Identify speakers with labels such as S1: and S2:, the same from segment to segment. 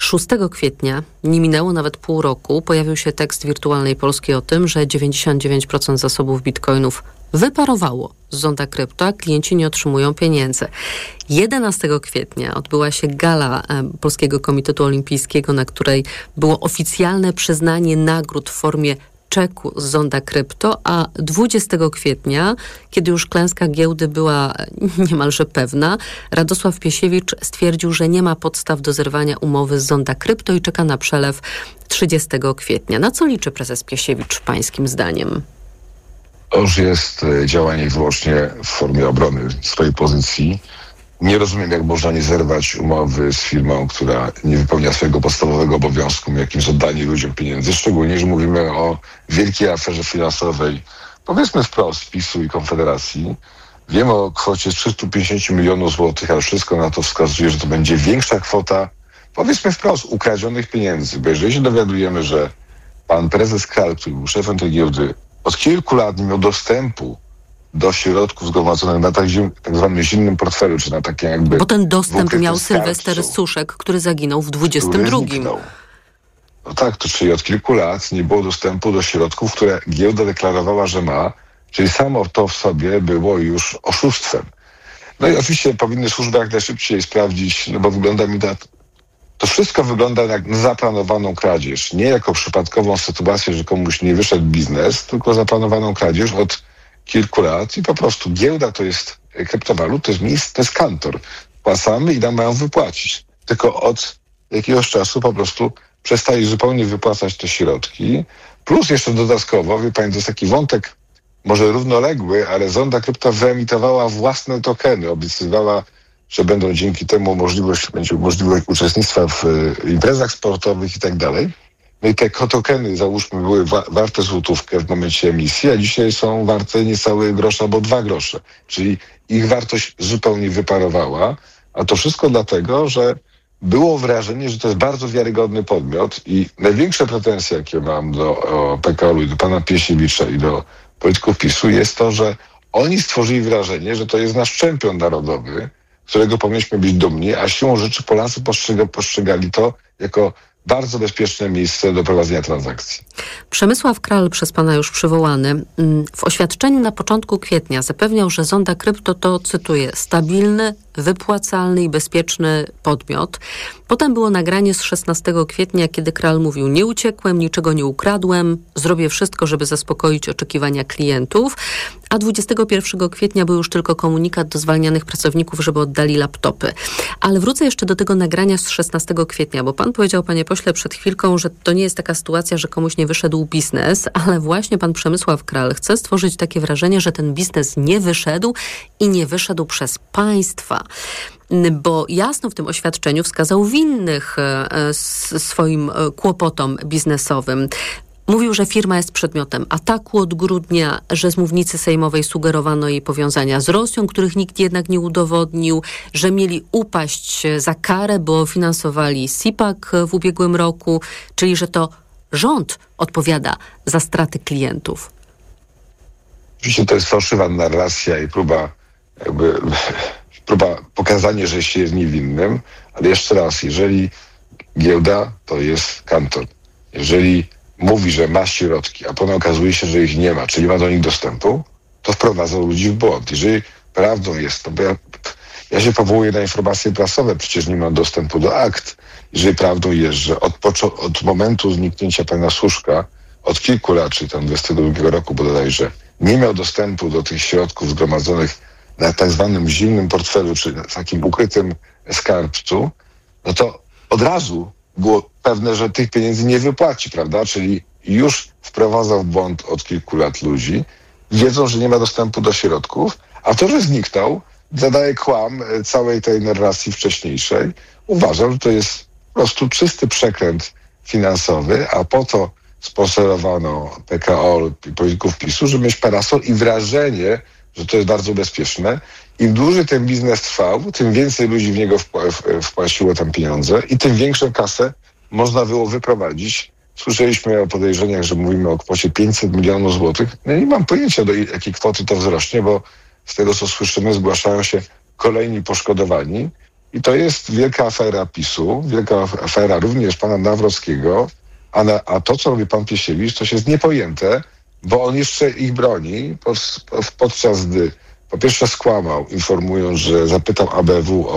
S1: 6 kwietnia, nie minęło nawet pół roku, pojawił się tekst Wirtualnej Polski o tym, że 99% zasobów bitcoinów wyparowało z zonda krypto, a klienci nie otrzymują pieniędzy. 11 kwietnia odbyła się gala Polskiego Komitetu Olimpijskiego, na której było oficjalne przyznanie nagród w formie czeku z zonda krypto, a 20 kwietnia, kiedy już klęska giełdy była niemalże pewna, Radosław Piesiewicz stwierdził, że nie ma podstaw do zerwania umowy z zonda krypto i czeka na przelew 30 kwietnia. Na co liczy prezes Piesiewicz pańskim zdaniem?
S2: To już jest działanie wyłącznie w formie obrony swojej pozycji. Nie rozumiem, jak można nie zerwać umowy z firmą, która nie wypełnia swojego podstawowego obowiązku, jakim jest oddanie ludziom pieniędzy. Szczególnie, że mówimy o wielkiej aferze finansowej, powiedzmy wprost, PiS-u i Konfederacji. Wiemy o kwocie 350 milionów złotych, ale wszystko na to wskazuje, że to będzie większa kwota, powiedzmy wprost, ukradzionych pieniędzy. Bo jeżeli się dowiadujemy, że pan prezes Kral, który był szefem tej giełdy, od kilku lat nie miał dostępu do środków zgromadzonych na tak zwanym zimnym portfelu, czy na takim jakby...
S1: Bo ten dostęp miał Sylwester Suszek, który zaginął w 22.
S2: No tak, to czyli od kilku lat nie było dostępu do środków, które giełda deklarowała, że ma, czyli samo to w sobie było już oszustwem. No i oczywiście powinny służby jak najszybciej sprawdzić, no bo wygląda mi to wszystko wygląda jak na zaplanowaną kradzież. Nie jako przypadkową sytuację, że komuś nie wyszedł biznes, tylko zaplanowaną kradzież od kilku lat i po prostu giełda to jest kryptowalut, to jest kantor. Płacamy i nam mają wypłacić. Tylko od jakiegoś czasu po prostu przestali zupełnie wypłacać te środki. Plus jeszcze dodatkowo, wie pani, to jest taki wątek może równoległy, ale zonda krypto wyemitowała własne tokeny, obiecywała, że będą dzięki temu będzie możliwość uczestnictwa w imprezach sportowych i tak dalej. No i te tokeny, załóżmy, były warte złotówkę w momencie emisji, a dzisiaj są warte niecałe grosz albo 2 grosze. Czyli ich wartość zupełnie wyparowała, a to wszystko dlatego, że było wrażenie, że to jest bardzo wiarygodny podmiot i największe pretensje, jakie mam do PKO-u i do pana Piesiewicza i do polityków PiS-u jest to, że oni stworzyli wrażenie, że to jest nasz czempion narodowy, którego powinniśmy być dumni, a siłą rzeczy Polacy postrzegali to jako bardzo bezpieczne miejsce do prowadzenia transakcji.
S1: Przemysław Kral, przez pana już przywołany, w oświadczeniu na początku kwietnia zapewniał, że zonda krypto to, cytuję, stabilny, wypłacalny i bezpieczny podmiot. Potem było nagranie z 16 kwietnia, kiedy Kral mówił: nie uciekłem, niczego nie ukradłem, zrobię wszystko, żeby zaspokoić oczekiwania klientów. A 21 kwietnia był już tylko komunikat do zwalnianych pracowników, żeby oddali laptopy. Ale wrócę jeszcze do tego nagrania z 16 kwietnia, bo pan powiedział, panie pośle, przed chwilką, że to nie jest taka sytuacja, że komuś nie wyszedł biznes, ale właśnie pan Przemysław Kral chce stworzyć takie wrażenie, że ten biznes nie wyszedł i nie wyszedł przez państwa. Bo jasno w tym oświadczeniu wskazał winnych swoim kłopotom biznesowym. Mówił, że firma jest przedmiotem ataku od grudnia, że z mównicy sejmowej sugerowano jej powiązania z Rosją, których nikt jednak nie udowodnił, że mieli upaść za karę, bo finansowali SIPAK w ubiegłym roku, czyli że to rząd odpowiada za straty klientów.
S2: Oczywiście to jest fałszywa narracja i próba pokazania, że się jest niewinnym, ale jeszcze raz, jeżeli giełda to jest kantor, jeżeli mówi, że ma środki, a potem okazuje się, że ich nie ma, czyli ma do nich dostępu, to wprowadza ludzi w błąd. Jeżeli prawdą jest to, bo ja się powołuję na informacje prasowe, przecież nie mam dostępu do akt. Jeżeli prawdą jest, że od momentu zniknięcia pana Suszka, od kilku lat, czyli tam 22 roku bodajże, nie miał dostępu do tych środków zgromadzonych na tak zwanym zimnym portfelu, czy na takim ukrytym skarbcu, no to od razu było pewne, że tych pieniędzy nie wypłaci, prawda? Czyli już wprowadzał w błąd od kilku lat ludzi, wiedzą, że nie ma dostępu do środków, a to, że zniknął, zadaje kłam całej tej narracji wcześniejszej. Uważam, że to jest po prostu czysty przekręt finansowy, a po to sponsorowano PKO i polityków PiS-u, żeby mieć parasol i wrażenie, że to jest bardzo bezpieczne. Im dłużej ten biznes trwał, tym więcej ludzi w niego wpłaciło tam pieniądze i tym większą kasę można było wyprowadzić. Słyszeliśmy o podejrzeniach, że mówimy o kwocie 500 milionów złotych. No nie mam pojęcia, do jakiej kwoty to wzrośnie, bo z tego, co słyszymy, zgłaszają się kolejni poszkodowani I to jest wielka afera PiS-u, wielka afera również pana Nawrockiego, a to, co robi pan Piesiewicz, to jest niepojęte, bo on jeszcze ich broni, podczas gdy po pierwsze skłamał, informując, że zapytał ABW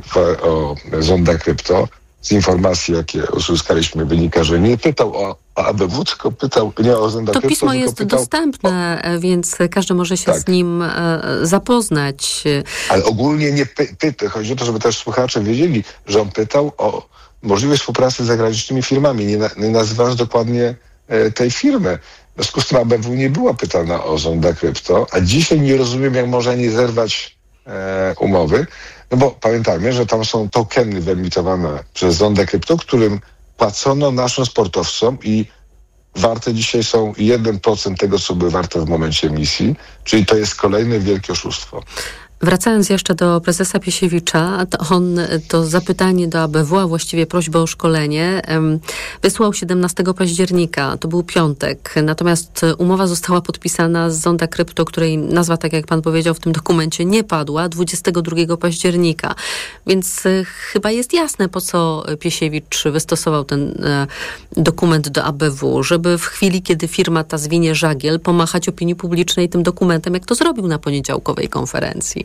S2: o zonda krypto. Z informacji, jakie uzyskaliśmy, wynika, że nie pytał o ABW, tylko pytał nie o zonda krypto.
S1: To pismo jest dostępne, więc każdy może się z nim zapoznać.
S2: Ale ogólnie nie pyta. Chodzi o to, żeby też słuchacze wiedzieli, że on pytał o możliwość współpracy z zagranicznymi firmami, nie nazywając dokładnie tej firmy. W związku z tym ABW nie była pytana o zonda krypto, a dzisiaj nie rozumiem, jak można nie zerwać umowy, no bo pamiętajmy, że tam są tokeny wyemitowane przez zonda krypto, którym płacono naszym sportowcom i warte dzisiaj są 1% tego, co były warte w momencie emisji, czyli to jest kolejne wielkie oszustwo.
S1: Wracając jeszcze do prezesa Piesiewicza, to on to zapytanie do ABW, a właściwie prośbę o szkolenie, wysłał 17 października, to był piątek. Natomiast umowa została podpisana z zonda krypto, której nazwa, tak jak pan powiedział, w tym dokumencie nie padła, 22 października. Więc chyba jest jasne, po co Piesiewicz wystosował ten dokument do ABW, żeby w chwili, kiedy firma ta zwinie żagiel, pomachać opinii publicznej tym dokumentem, jak to zrobił na poniedziałkowej konferencji.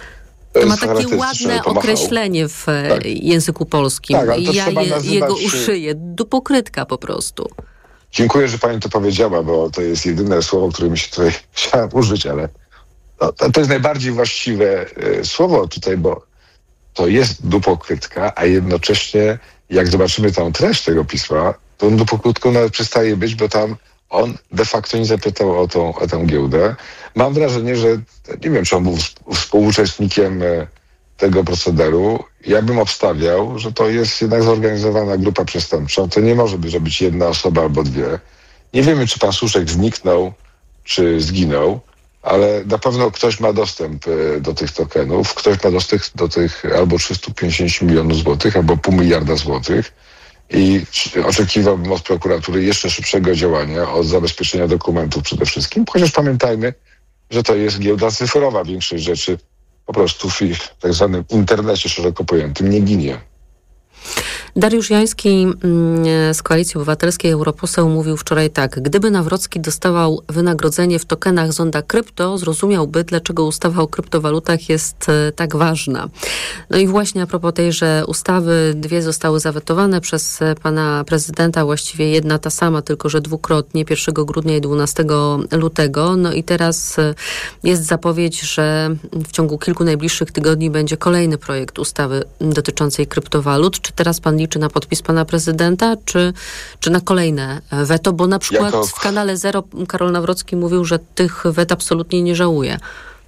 S1: To ma takie ładne określenie w języku polskim.
S2: Tak, ja
S1: jego uszyję. Dupokrytka po prostu.
S2: Dziękuję, że pani to powiedziała, bo to jest jedyne słowo, które mi się tutaj chciałem użyć, ale to jest najbardziej właściwe słowo tutaj, bo to jest dupokrytka, a jednocześnie jak zobaczymy tą treść tego pisma, to on dupokrytką nawet przestaje być, bo tam on de facto nie zapytał o tę giełdę. Mam wrażenie, że nie wiem, czy on był współuczestnikiem tego procederu. Ja bym obstawiał, że to jest jednak zorganizowana grupa przestępcza. To nie może być jedna osoba albo dwie. Nie wiemy, czy pan Suszek zniknął, czy zginął, ale na pewno ktoś ma dostęp do tych tokenów. Ktoś ma dostęp do tych albo 350 milionów złotych, albo $500 miliarda złotych. I oczekiwałbym od prokuratury jeszcze szybszego działania, od zabezpieczenia dokumentów przede wszystkim, chociaż pamiętajmy, że to jest giełda cyfrowa. Większość rzeczy po prostu w tak zwanym internecie szeroko pojętym nie ginie.
S1: Dariusz Joński z Koalicji Obywatelskiej, europoseł, mówił wczoraj tak: gdyby Nawrocki dostawał wynagrodzenie w tokenach zonda krypto, zrozumiałby, dlaczego ustawa o kryptowalutach jest tak ważna. No i właśnie a propos tejże ustawy, 2 zostały zawetowane przez pana prezydenta, właściwie jedna ta sama, tylko że dwukrotnie, 1 grudnia i 12 lutego. No i teraz jest zapowiedź, że w ciągu kilku najbliższych tygodni będzie kolejny projekt ustawy dotyczącej kryptowalut. Czy teraz pan liczy na podpis pana prezydenta, czy na kolejne weto? Bo na przykład w kanale Zero Karol Nawrocki mówił, że tych wet absolutnie nie żałuje.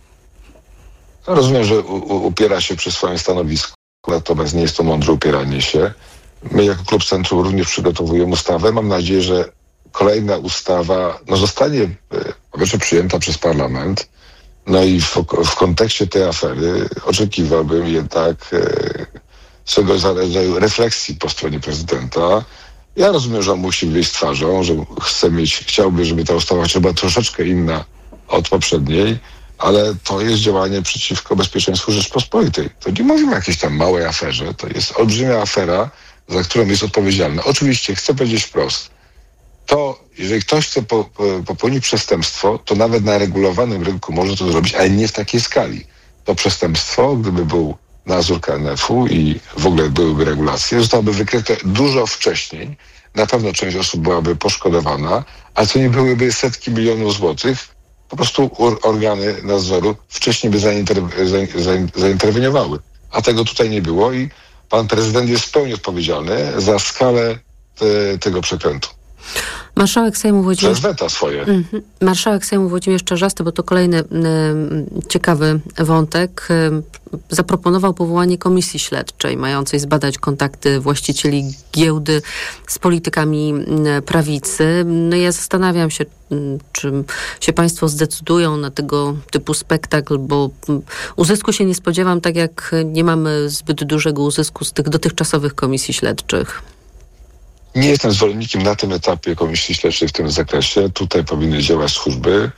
S2: No, rozumiem, że upiera się przy swoim stanowisku, natomiast nie jest to mądre upieranie się. My jako Klub Centrum również przygotowujemy ustawę. Mam nadzieję, że kolejna ustawa zostanie przyjęta przez parlament. No i w kontekście tej afery oczekiwałbym jednak swego rodzaju refleksji po stronie prezydenta. Ja rozumiem, że on musi wyjść z twarzą, że chciałby, żeby ta ustawa była troszeczkę inna od poprzedniej, ale to jest działanie przeciwko bezpieczeństwu Rzeczpospolitej. To nie mówimy o jakiejś tam małej aferze, to jest olbrzymia afera, za którą jest odpowiedzialny. Oczywiście chcę powiedzieć wprost, to jeżeli ktoś chce popełnić przestępstwo, to nawet na regulowanym rynku może to zrobić, ale nie w takiej skali. To przestępstwo, gdyby był nadzór KNF-u i w ogóle byłyby regulacje, zostałoby wykryte dużo wcześniej. Na pewno część osób byłaby poszkodowana, ale to nie byłyby setki milionów złotych. Po prostu organy nadzoru wcześniej by zainterweniowały. A tego tutaj nie było i pan prezydent jest w pełni odpowiedzialny za skalę tego przekrętu.
S1: Marszałek Sejmu Włodzimierz... Marszałek Sejmu Włodzimierz Czarzasty, bo to kolejny ciekawy wątek, zaproponował powołanie komisji śledczej mającej zbadać kontakty właścicieli giełdy z politykami prawicy. No ja zastanawiam się, czy się państwo zdecydują na tego typu spektakl, bo uzysku się nie spodziewam, tak jak nie mamy zbyt dużego uzysku z tych dotychczasowych komisji śledczych.
S2: Nie jestem zwolennikiem na tym etapie komisji śledczej w tym zakresie. Tutaj powinny działać służby,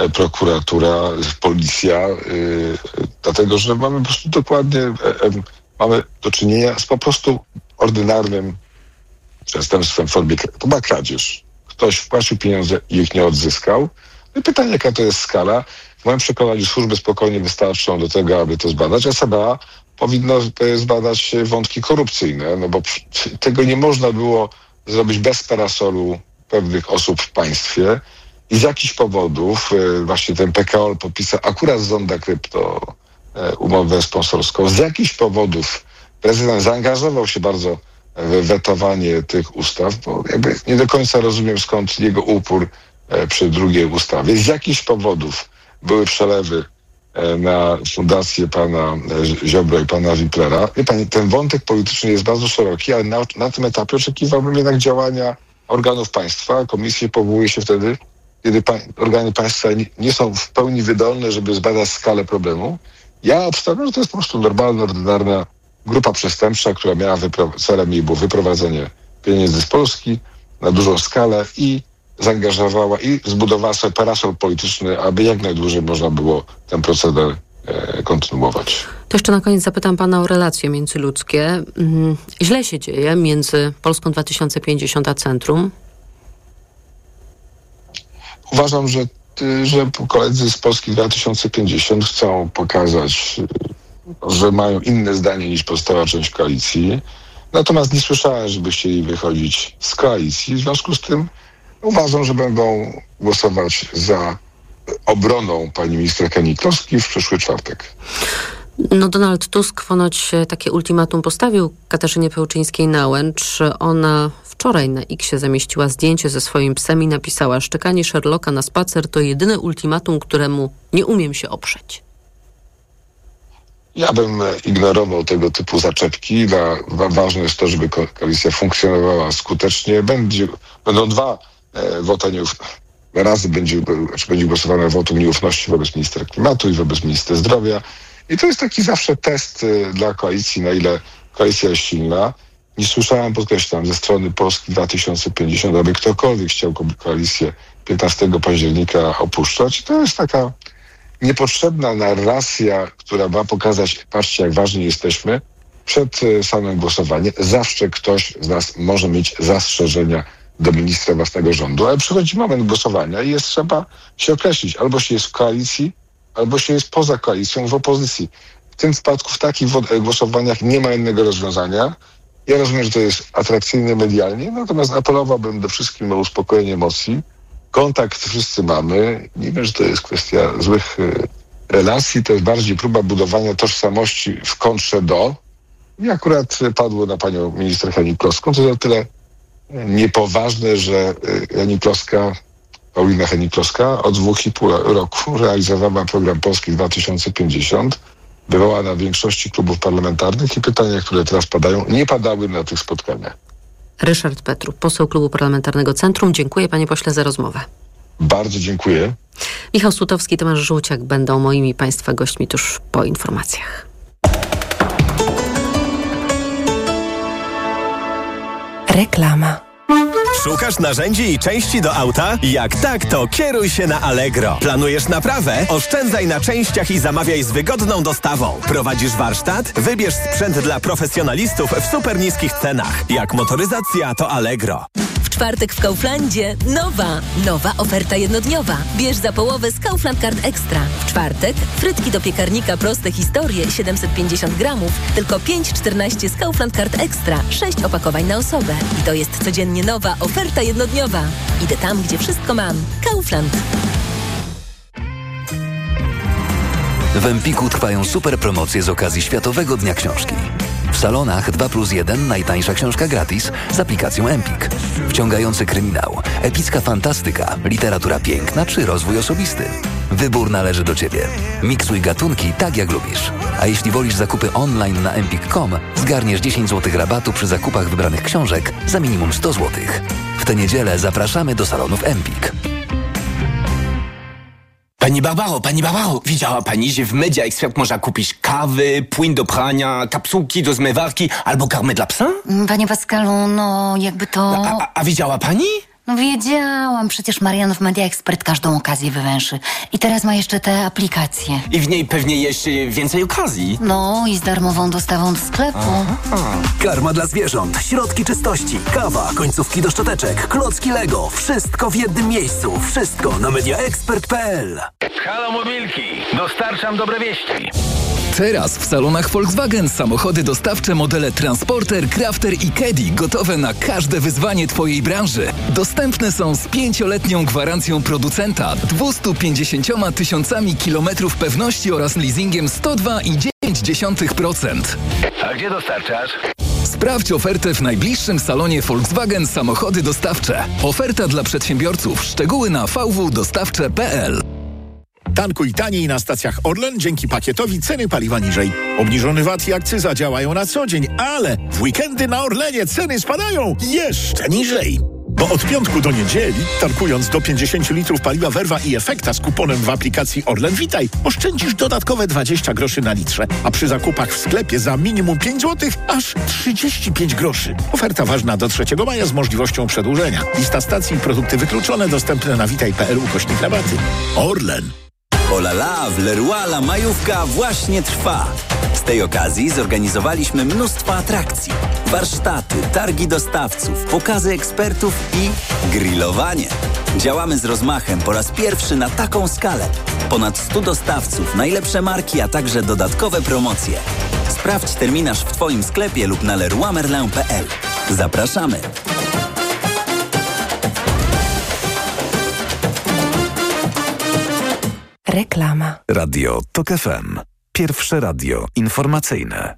S2: prokuratura, policja, dlatego że mamy po prostu dokładnie mamy do czynienia z po prostu ordynarnym przestępstwem w formie, to była kradzież. Ktoś wpłacił pieniądze i ich nie odzyskał. No i pytanie, jaka to jest skala? W moim przekonaniu służby spokojnie wystarczą do tego, aby to zbadać, a CBA powinno zbadać wątki korupcyjne, no bo tego nie można było zrobić bez parasolu pewnych osób w państwie i z jakichś powodów właśnie ten PKO podpisał akurat z Zonda Krypto umowę sponsorską. Z jakichś powodów prezydent zaangażował się bardzo w wetowanie tych ustaw, bo jakby nie do końca rozumiem, skąd jego upór przy drugiej ustawie. Z jakichś powodów były przelewy na fundację pana Ziobro i pana Wiplera. Wie pani, ten wątek polityczny jest bardzo szeroki, ale na tym etapie oczekiwałbym jednak działania organów państwa. Komisje powołuje się wtedy, kiedy organy państwa nie są w pełni wydolne, żeby zbadać skalę problemu. Ja obstawiam, że to jest po prostu normalna, ordynarna grupa przestępcza, która miała celem jej było wyprowadzenie pieniędzy z Polski na dużą skalę i zaangażowała i zbudowała sobie parasol polityczny, aby jak najdłużej można było ten proceder kontynuować.
S1: To jeszcze na koniec zapytam pana o relacje międzyludzkie. Źle się dzieje między Polską 2050 a Centrum.
S2: Uważam, że koledzy z Polski 2050 chcą pokazać, że mają inne zdanie niż pozostała część koalicji. Natomiast nie słyszałem, żeby chcieli wychodzić z koalicji. W związku z tym uważam, że będą głosować za obroną pani minister Hennig-Kloski w przyszły czwartek.
S1: No Donald Tusk ponoć takie ultimatum postawił Katarzynie Pełczyńskiej-Nałęcz. Ona wczoraj na X-ie zamieściła zdjęcie ze swoim psem i napisała: szczekanie Sherlocka na spacer to jedyne ultimatum, któremu nie umiem się oprzeć.
S2: Ja bym ignorował tego typu zaczepki. Ważne jest to, żeby koalicja funkcjonowała skutecznie. Będą dwa razy będzie głosowane wotum nieufności wobec ministra klimatu i wobec ministra zdrowia. I to jest taki zawsze test dla koalicji, na ile koalicja jest silna. Nie słyszałem, podkreślam, ze strony Polski 2050, aby ktokolwiek chciał koalicję 15 października opuszczać. To jest taka niepotrzebna narracja, która ma pokazać, patrzcie, jak ważni jesteśmy. Przed samym głosowaniem zawsze ktoś z nas może mieć zastrzeżenia do ministra własnego rządu, ale przychodzi moment głosowania i trzeba się określić. Albo się jest w koalicji, albo się jest poza koalicją, w opozycji. W tym wypadku, w takich głosowaniach nie ma innego rozwiązania. Ja rozumiem, że to jest atrakcyjne medialnie, natomiast apelowałbym do wszystkich o uspokojenie emocji. Kontakt wszyscy mamy. Nie wiem, że to jest kwestia złych relacji, to jest bardziej próba budowania tożsamości w kontrze do. I akurat padło na panią minister Hennig-Kloską. To jest o tyle niepoważne, że Paulina Hennig-Kloska od 2,5 roku realizowała program Polski 2050. Bywała na większości klubów parlamentarnych i pytania, które teraz padają, nie padały na tych spotkaniach.
S1: Ryszard Petru, poseł Klubu Parlamentarnego Centrum. Dziękuję, panie pośle, za rozmowę.
S2: Bardzo dziękuję.
S1: Michał Sutowski, Tomasz Żółciak będą moimi państwa gośćmi tuż po informacjach.
S3: Reklama.
S4: Szukasz narzędzi i części do auta? Jak tak, to kieruj się na Allegro. Planujesz naprawę? Oszczędzaj na częściach i zamawiaj z wygodną dostawą. Prowadzisz warsztat? Wybierz sprzęt dla profesjonalistów w super niskich cenach. Jak motoryzacja, to Allegro.
S3: W czwartek w Kauflandzie nowa oferta jednodniowa. Bierz za połowę z Kaufland Card Extra. W czwartek frytki do piekarnika proste historie 750 gramów, tylko 5,14 z Kaufland Card Extra. 6 opakowań na osobę. I to jest codziennie nowa oferta jednodniowa. Idę tam, gdzie wszystko mam. Kaufland.
S5: W Empiku trwają super promocje z okazji Światowego Dnia Książki. W salonach 2+1 najtańsza książka gratis z aplikacją Empik. Wciągający kryminał, epicka fantastyka, literatura piękna czy rozwój osobisty. Wybór należy do Ciebie. Miksuj gatunki tak jak lubisz. A jeśli wolisz zakupy online na empik.com, zgarniesz 10 zł rabatu przy zakupach wybranych książek za minimum 100 zł. W tę niedzielę zapraszamy do salonów Empik.
S6: Pani Barbaro, widziała pani, że w Media Expert można kupić kawy, płyn do prania, kapsułki do zmywarki albo karmę dla psa?
S7: Panie Pascalu, no jakby to...
S6: A widziała pani?
S7: No wiedziałam, przecież Marianów Media Expert każdą okazję wywęszy. I teraz ma jeszcze te aplikacje.
S6: I w niej pewnie jeszcze więcej okazji.
S7: No i z darmową dostawą do sklepu.
S8: Karma dla zwierząt, środki czystości, kawa, końcówki do szczoteczek, klocki Lego. Wszystko w jednym miejscu. Wszystko na mediaexpert.pl.
S9: Halo Mobilki, dostarczam dobre wieści.
S10: Teraz w salonach Volkswagen samochody dostawcze modele Transporter, Crafter i Caddy gotowe na każde wyzwanie Twojej branży. Dostępne są z 5-letnią gwarancją producenta, 250 000 kilometrów pewności oraz leasingiem 102,9%.
S9: A gdzie dostarczasz?
S10: Sprawdź ofertę w najbliższym salonie Volkswagen Samochody Dostawcze. Oferta dla przedsiębiorców. Szczegóły na vwdostawcze.pl.
S11: Tankuj taniej na stacjach Orlen dzięki pakietowi ceny paliwa niżej. Obniżony VAT i akcyza działają na co dzień, ale w weekendy na Orlenie ceny spadają jeszcze niżej. Bo od piątku do niedzieli, tankując do 50 litrów paliwa Verva i Efekta z kuponem w aplikacji Orlen Witaj, oszczędzisz dodatkowe 20 groszy na litrze, a przy zakupach w sklepie za minimum 5 zł aż 35 groszy. Oferta ważna do 3 maja z możliwością przedłużenia. Lista stacji i produkty wykluczone dostępne na witaj.pl/rabaty. Orlen.
S12: Olala, w Leroy La majówka właśnie trwa. Z tej okazji zorganizowaliśmy mnóstwo atrakcji. Warsztaty, targi dostawców, pokazy ekspertów i grillowanie. Działamy z rozmachem po raz pierwszy na taką skalę. Ponad 100 dostawców, najlepsze marki, a także dodatkowe promocje. Sprawdź terminarz w Twoim sklepie lub na leroymerlin.pl. Zapraszamy!
S3: Reklama.
S8: Radio TOK FM. Pierwsze radio informacyjne.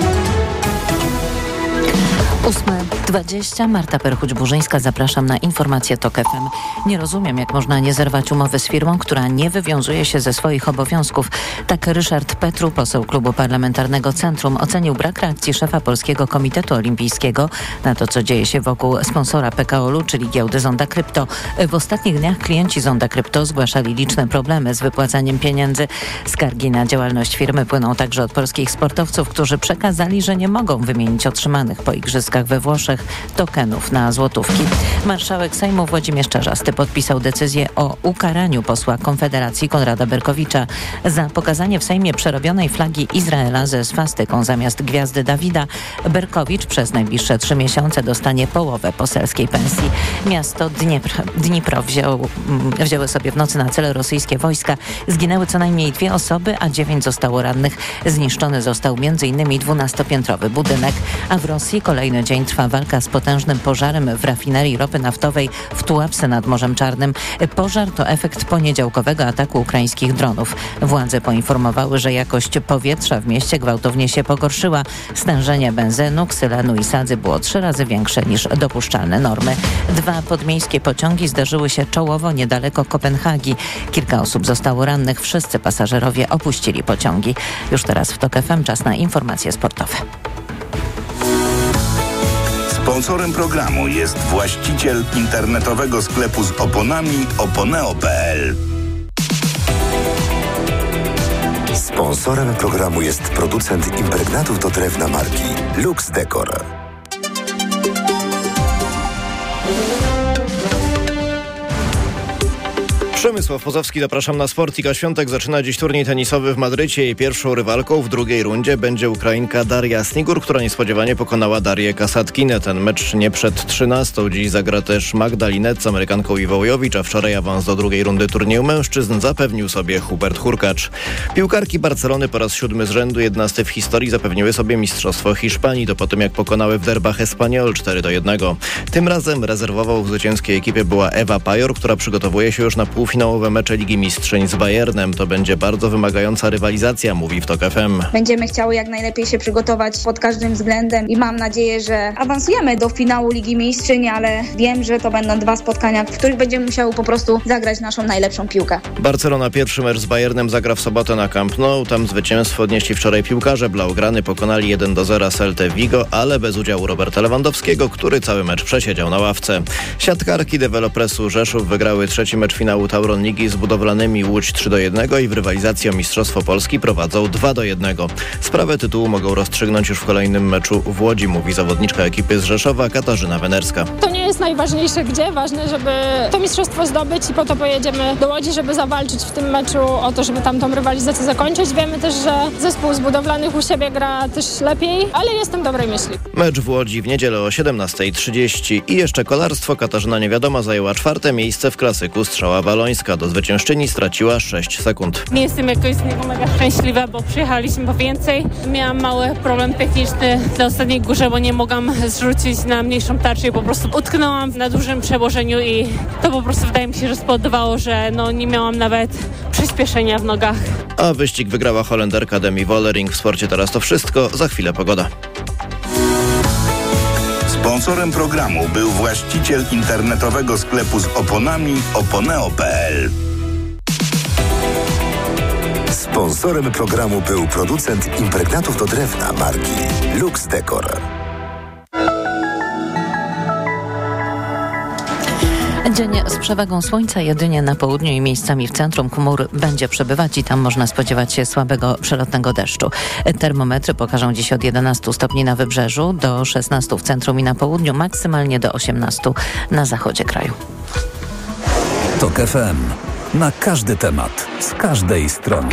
S1: 8:20. Marta Perchuć-Burzyńska, zapraszam na informację TOK FM. Nie rozumiem, jak można nie zerwać umowy z firmą, która nie wywiązuje się ze swoich obowiązków. Tak Ryszard Petru, poseł Klubu Parlamentarnego Centrum, ocenił brak reakcji szefa Polskiego Komitetu Olimpijskiego na to, co dzieje się wokół sponsora PKO-u, czyli giełdy Zonda Krypto. W ostatnich dniach klienci Zonda Krypto zgłaszali liczne problemy z wypłacaniem pieniędzy. Skargi na działalność firmy płyną także od polskich sportowców, którzy przekazali, że nie mogą wymienić otrzymanych po igrzyskach we Włoszech tokenów na złotówki. Marszałek Sejmu Włodzimierz Czarzasty podpisał decyzję o ukaraniu posła Konfederacji Konrada Berkowicza za pokazanie w Sejmie przerobionej flagi Izraela ze swastyką zamiast gwiazdy Dawida. Berkowicz przez najbliższe 3 miesiące dostanie połowę poselskiej pensji. Miasto Dnipro wzięły sobie w nocy na cele rosyjskie wojska. Zginęły co najmniej 2 osoby, a 9 zostało rannych. Zniszczony został m.in. 12-piętrowy budynek, a w Rosji kolejny dzień trwa walka z potężnym pożarem w rafinerii ropy naftowej w Tułapse nad Morzem Czarnym. Pożar to efekt poniedziałkowego ataku ukraińskich dronów. Władze poinformowały, że jakość powietrza w mieście gwałtownie się pogorszyła. Stężenie benzynu, ksylenu i sadzy było 3 razy większe niż dopuszczalne normy. 2 podmiejskie pociągi zdarzyły się czołowo niedaleko Kopenhagi. Kilka osób zostało rannych. Wszyscy pasażerowie opuścili pociągi. Już teraz w TOK FM czas na informacje sportowe.
S13: Sponsorem programu jest właściciel internetowego sklepu z oponami oponeo.pl.
S14: Sponsorem programu jest producent impregnatów do drewna marki Lux Decor.
S15: Przemysław Pozowski, zapraszam na sport. Iga Świątek zaczyna dziś turniej tenisowy w Madrycie. Jej pierwszą rywalką w drugiej rundzie będzie Ukrainka Daria Snigur, która niespodziewanie pokonała Darię Kasatkinę. Ten mecz nie przed 13. Dziś zagra też Magda Linnet z Amerykanką Iwołojowicz, a wczoraj awans do drugiej rundy turnieju mężczyzn zapewnił sobie Hubert Hurkacz. Piłkarki Barcelony po raz 7 z rzędu, 11 w historii, zapewniły sobie mistrzostwo Hiszpanii. To po tym, jak pokonały w derbach Espanyol 4-1. Tym razem rezerwową w zwycięskiej ekipie była Ewa Pajor, która przygotowuje się już na półfinałowe mecze Ligi Mistrzyń z Bayernem. To będzie bardzo wymagająca rywalizacja, mówi w TOK FM.
S16: Będziemy chciały jak najlepiej się przygotować pod każdym względem i mam nadzieję, że awansujemy do finału Ligi Mistrzyń, ale wiem, że to będą 2 spotkania, w których będziemy musiały po prostu zagrać naszą najlepszą piłkę.
S15: Barcelona pierwszy mecz z Bayernem zagra w sobotę na Camp Nou. Tam zwycięstwo odnieśli wczoraj piłkarze. Blaugrany pokonali 1-0 Celtę Vigo, ale bez udziału Roberta Lewandowskiego, który cały mecz przesiedział na ławce. Siatkarki Developresu Rzeszów wygrały 3. mecz finału Tauron Ligi z Budowlanymi Łódź 3-1 i w rywalizacji o Mistrzostwo Polski prowadzą 2-1. Sprawę tytułu mogą rozstrzygnąć już w kolejnym meczu w Łodzi, mówi zawodniczka ekipy z Rzeszowa Katarzyna Wenerska.
S17: To nie jest najważniejsze gdzie, ważne, żeby to mistrzostwo zdobyć i po to pojedziemy do Łodzi, żeby zawalczyć w tym meczu o to, żeby tamtą rywalizację zakończyć. Wiemy też, że zespół z Budowlanych u siebie gra też lepiej, ale jestem dobrej myśli.
S15: Mecz w Łodzi w niedzielę o 17:30 i jeszcze kolarstwo. Katarzyna Niewiadoma zajęła 4. miejsce w klasyku Strzała Walońska. Do zwyciężczyni straciła 6 sekund.
S18: Nie jestem jakoś z niego mega szczęśliwa, bo przyjechaliśmy po więcej. Miałam mały problem techniczny na ostatniej górze, bo nie mogłam zrzucić na mniejszą tarczę i po prostu utknęłam na dużym przełożeniu i to po prostu wydaje mi się, że spowodowało, że nie miałam nawet przyspieszenia w nogach.
S15: A wyścig wygrała Holenderka Demi Vollering. W sporcie teraz to wszystko. Za chwilę pogoda.
S13: Sponsorem programu był właściciel internetowego sklepu z oponami oponeo.pl.
S14: Sponsorem programu był producent impregnatów do drewna marki Lux Decor.
S19: Dzień z przewagą słońca jedynie na południu i miejscami w centrum chmur będzie przebywać i tam można spodziewać się słabego przelotnego deszczu. Termometry pokażą dziś od 11 stopni na wybrzeżu do 16 w centrum i na południu, maksymalnie do 18 na zachodzie kraju.
S10: TOK FM. Na każdy temat, z każdej strony.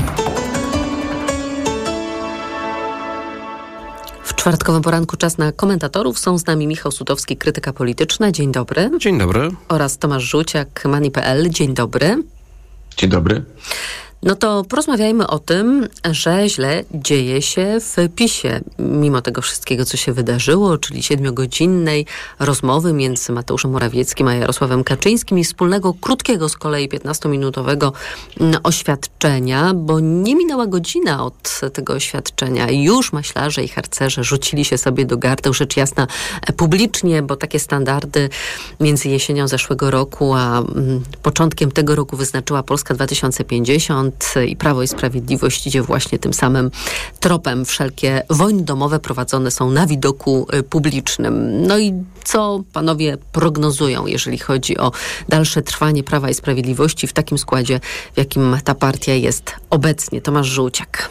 S1: W czwartkowym poranku czas na komentatorów. Są z nami Michał Sutowski, krytyka polityczna. Dzień dobry.
S20: Dzień dobry.
S1: Oraz Tomasz Żółciak, Money.pl. Dzień dobry.
S20: Dzień dobry.
S1: No to porozmawiajmy o tym, że źle dzieje się w PiS-ie. Mimo tego wszystkiego, co się wydarzyło, czyli 7-godzinnej rozmowy między Mateuszem Morawieckim a Jarosławem Kaczyńskim i wspólnego, krótkiego z kolei 15-minutowego oświadczenia, bo nie minęła godzina od tego oświadczenia i już maślarze i harcerze rzucili się sobie do gardeł, rzecz jasna, publicznie, bo takie standardy między jesienią zeszłego roku a początkiem tego roku wyznaczyła Polska 2050 i Prawo i Sprawiedliwość idzie właśnie tym samym tropem. Wszelkie wojny domowe prowadzone są na widoku publicznym. No i co panowie prognozują, jeżeli chodzi o dalsze trwanie Prawa i Sprawiedliwości w takim składzie, w jakim ta partia jest obecnie? Tomasz Żółciak.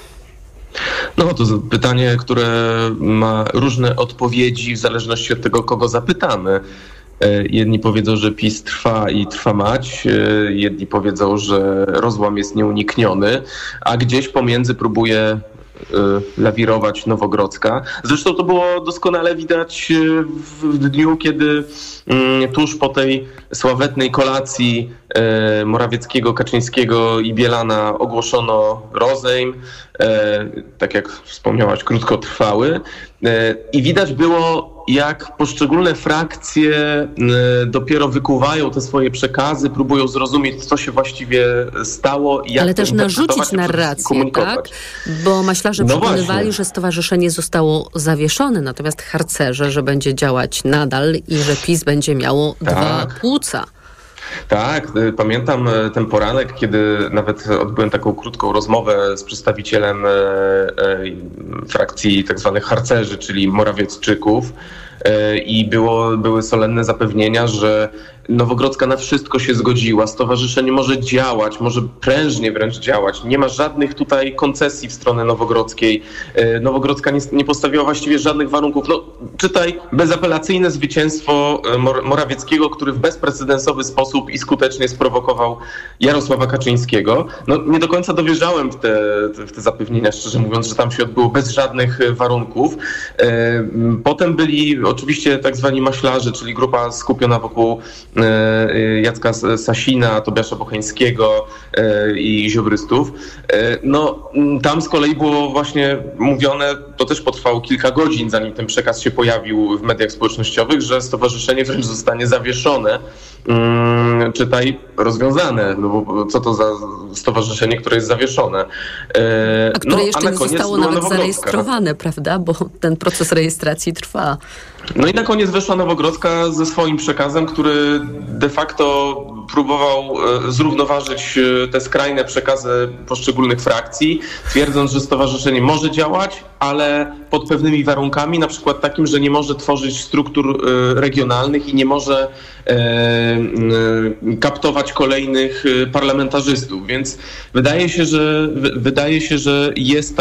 S20: No to pytanie, które ma różne odpowiedzi w zależności od tego, kogo zapytamy. Jedni powiedzą, że PiS trwa i trwa mać, jedni powiedzą, że rozłam jest nieunikniony, a gdzieś pomiędzy próbuje lawirować Nowogrodzka. Zresztą to było doskonale widać w dniu, kiedy tuż po tej sławetnej kolacji Morawieckiego, Kaczyńskiego i Bielana ogłoszono rozejm, tak jak wspomniałaś, krótkotrwały. I widać było, jak poszczególne frakcje dopiero wykuwają te swoje przekazy, próbują zrozumieć, co się właściwie stało. I jak
S1: ale też narzucić narrację, tak? Bo maślarze przekonywali, że stowarzyszenie zostało zawieszone, natomiast harcerze, że będzie działać nadal i że PiS będzie miało dwa płuca.
S20: Tak, pamiętam ten poranek, kiedy nawet odbyłem taką krótką rozmowę z przedstawicielem frakcji tak zwanych harcerzy, czyli Morawiecczyków, i były solenne zapewnienia, że Nowogrodzka na wszystko się zgodziła, stowarzyszenie może działać, może prężnie wręcz działać. Nie ma żadnych tutaj koncesji w stronę Nowogrodzkiej. Nowogrodzka nie postawiła właściwie żadnych warunków. No, czytaj bezapelacyjne zwycięstwo Morawieckiego, który w bezprecedensowy sposób i skutecznie sprowokował Jarosława Kaczyńskiego. No, nie do końca dowierzałem w te zapewnienia, szczerze mówiąc, że tam się odbyło bez żadnych warunków. Potem byli oczywiście tak zwani maślarze, czyli grupa skupiona wokół Jacka Sasina, Tobiasza Bocheńskiego i ziobrystów. No, tam z kolei było właśnie mówione, to też potrwało kilka godzin, zanim ten przekaz się pojawił w mediach społecznościowych, że stowarzyszenie wręcz zostanie zawieszone, czytaj rozwiązane, no bo co to za stowarzyszenie, które jest zawieszone.
S1: A które jeszcze nie zostało nawet zarejestrowane, prawda? Bo ten proces rejestracji trwa.
S20: No i na koniec weszła Nowogrodzka ze swoim przekazem, który de facto próbował zrównoważyć te skrajne przekazy poszczególnych frakcji, twierdząc, że stowarzyszenie może działać, ale pod pewnymi warunkami, na przykład takim, że nie może tworzyć struktur regionalnych i nie może kaptować kolejnych parlamentarzystów. Więc wydaje się, że jest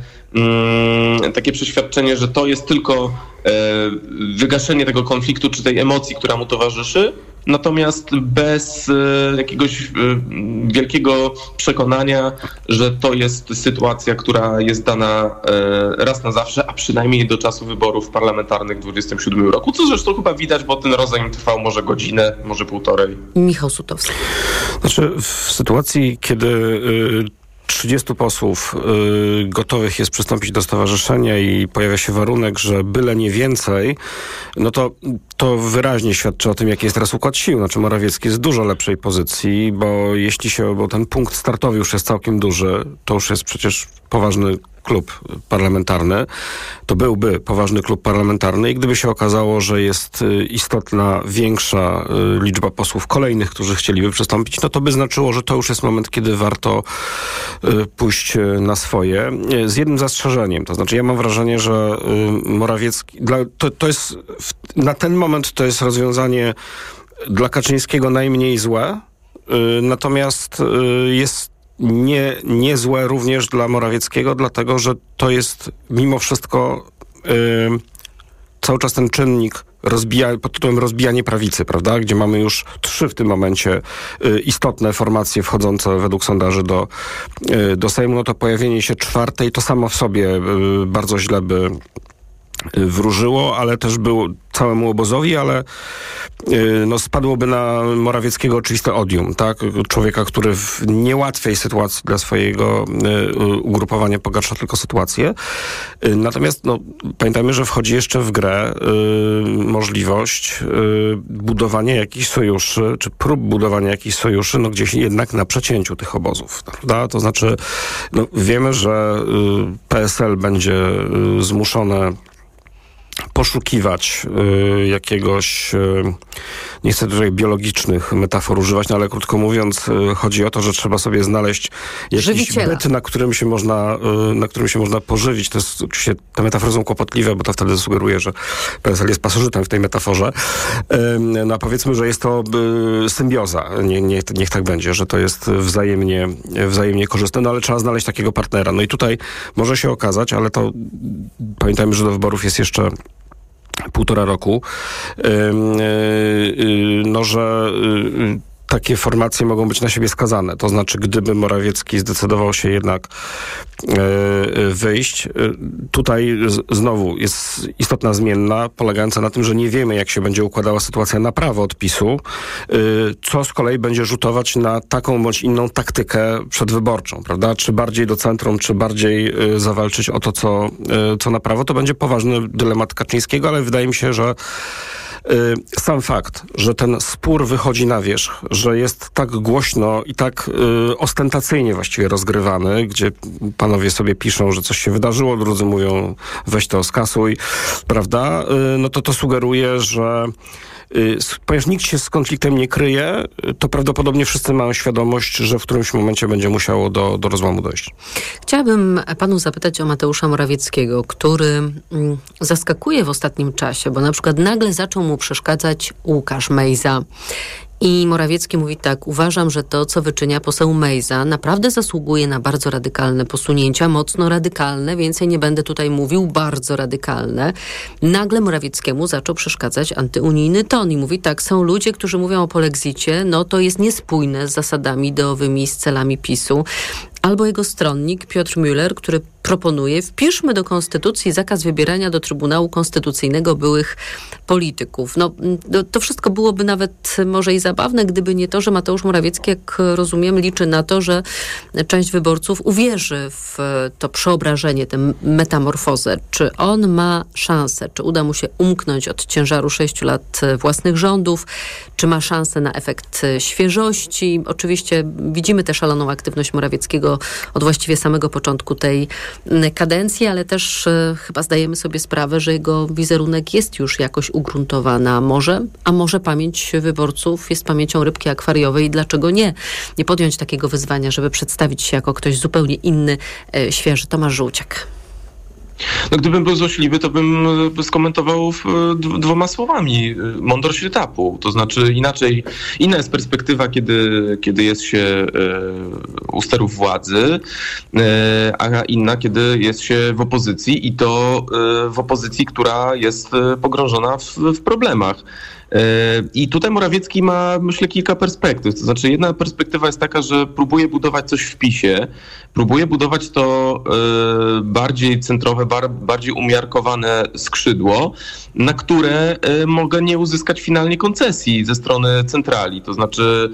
S20: takie przeświadczenie, że to jest tylko wygaszenie tego konfliktu czy tej emocji, która mu towarzyszy, natomiast bez jakiegoś wielkiego przekonania, że to jest sytuacja, która jest dana raz na zawsze, a przynajmniej do czasu wyborów parlamentarnych w 2027 roku, co zresztą chyba widać, bo ten rozejm trwał może godzinę, może półtorej.
S1: Michał Sutowski.
S21: Znaczy, w sytuacji, kiedy 30 posłów gotowych jest przystąpić do stowarzyszenia i pojawia się warunek, że byle nie więcej, no to wyraźnie świadczy o tym, jaki jest teraz układ sił. Znaczy Morawiecki jest w dużo lepszej pozycji, bo ten punkt startowy już jest całkiem duży, to już jest przecież poważny klub parlamentarny, to byłby poważny klub parlamentarny i gdyby się okazało, że jest istotna, większa liczba posłów kolejnych, którzy chcieliby przystąpić, no to by znaczyło, że to już jest moment, kiedy warto pójść na swoje. Z jednym zastrzeżeniem, to znaczy ja mam wrażenie, że Morawiecki, to jest na ten moment to jest rozwiązanie dla Kaczyńskiego najmniej złe, natomiast jest nie złe również dla Morawieckiego, dlatego że to jest mimo wszystko cały czas ten czynnik pod tytułem rozbijanie prawicy, prawda? Gdzie mamy już 3 w tym momencie istotne formacje wchodzące według sondaży do Sejmu, no to pojawienie się 4. to samo w sobie bardzo źle by wróżyło, ale też było całemu obozowi, ale spadłoby na Morawieckiego oczywiste odium, tak? Człowieka, który w niełatwej sytuacji dla swojego ugrupowania pogarsza tylko sytuację. Natomiast pamiętajmy, że wchodzi jeszcze w grę możliwość budowania jakichś sojuszy, czy prób budowania jakichś sojuszy, gdzieś jednak na przecięciu tych obozów, prawda? To znaczy, wiemy, że PSL będzie zmuszone poszukiwać jakiegoś, nie chcę tutaj biologicznych metafor używać, ale krótko mówiąc chodzi o to, że trzeba sobie znaleźć jakiś byt, na którym się można pożywić. To jest oczywiście, te metafory są kłopotliwe, bo to wtedy sugeruje, że PSL jest pasożytem w tej metaforze. A powiedzmy, że jest to symbioza. Niech tak będzie, że to jest wzajemnie korzystne, ale trzeba znaleźć takiego partnera. I tutaj może się okazać, ale to pamiętajmy, że do wyborów jest jeszcze 1,5 roku, że takie formacje mogą być na siebie skazane. To znaczy, gdyby Morawiecki zdecydował się jednak wyjść, tutaj znowu jest istotna zmienna, polegająca na tym, że nie wiemy, jak się będzie układała sytuacja na prawo od PiS-u, co z kolei będzie rzutować na taką bądź inną taktykę przedwyborczą, prawda? Czy bardziej do centrum, czy bardziej zawalczyć o to, co na prawo. To będzie poważny dylemat Kaczyńskiego, ale wydaje mi się, że sam fakt, że ten spór wychodzi na wierzch, że jest tak głośno i tak ostentacyjnie właściwie rozgrywany, gdzie panowie sobie piszą, że coś się wydarzyło, drudzy mówią weź to skasuj, prawda? To sugeruje, że ponieważ nikt się z konfliktem nie kryje, to prawdopodobnie wszyscy mają świadomość, że w którymś momencie będzie musiało do rozłamu dojść.
S1: Chciałabym panu zapytać o Mateusza Morawieckiego, który zaskakuje w ostatnim czasie, bo na przykład nagle zaczął mu przeszkadzać Łukasz Mejza. I Morawiecki mówi tak: uważam, że to, co wyczynia poseł Mejza, naprawdę zasługuje na bardzo radykalne posunięcia, mocno radykalne, więcej nie będę tutaj mówił, bardzo radykalne. Nagle Morawieckiemu zaczął przeszkadzać antyunijny ton i mówi tak: są ludzie, którzy mówią o polexicie, to jest niespójne z zasadami ideowymi, z celami PiS-u. Albo jego stronnik Piotr Müller, który proponuje: wpiszmy do Konstytucji zakaz wybierania do Trybunału Konstytucyjnego byłych polityków. To wszystko byłoby nawet może i zabawne, gdyby nie to, że Mateusz Morawiecki, jak rozumiem, liczy na to, że część wyborców uwierzy w to przeobrażenie, tę metamorfozę. Czy on ma szansę? Czy uda mu się umknąć od ciężaru 6 lat własnych rządów? Czy ma szansę na efekt świeżości? Oczywiście widzimy tę szaloną aktywność Morawieckiego od właściwie samego początku tej kadencji, ale też chyba zdajemy sobie sprawę, że jego wizerunek jest już jakoś ugruntowany. A może pamięć wyborców jest pamięcią rybki akwariowej i dlaczego nie podjąć takiego wyzwania, żeby przedstawić się jako ktoś zupełnie inny, świeży. Tomasz Żółciak.
S20: No, gdybym był złośliwy, to bym skomentował dwoma słowami. Mądrość etapu. To znaczy inna jest perspektywa, kiedy jest się u sterów władzy, a inna, kiedy jest się w opozycji i to w opozycji, która jest pogrążona w problemach. I tutaj Morawiecki ma, myślę, kilka perspektyw. To znaczy jedna perspektywa jest taka, że próbuje budować coś w PiS-ie, próbuje budować to bardziej centrowe, bardziej umiarkowane skrzydło, na które mogę nie uzyskać finalnie koncesji ze strony centrali. To znaczy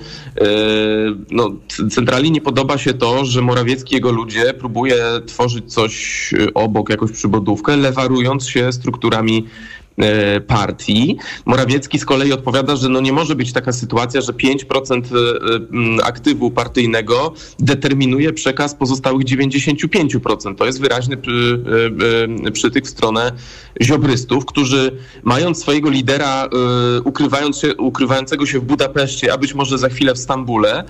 S20: centrali nie podoba się to, że Morawiecki i jego ludzie próbuje tworzyć coś obok, jakąś przybudówkę, lewarując się strukturami partii. Morawiecki z kolei odpowiada, że nie może być taka sytuacja, że 5% aktywu partyjnego determinuje przekaz pozostałych 95%. To jest wyraźny przytyk w stronę ziobrystów, którzy mając swojego lidera ukrywającego się w Budapeszcie, a być może za chwilę w Stambule,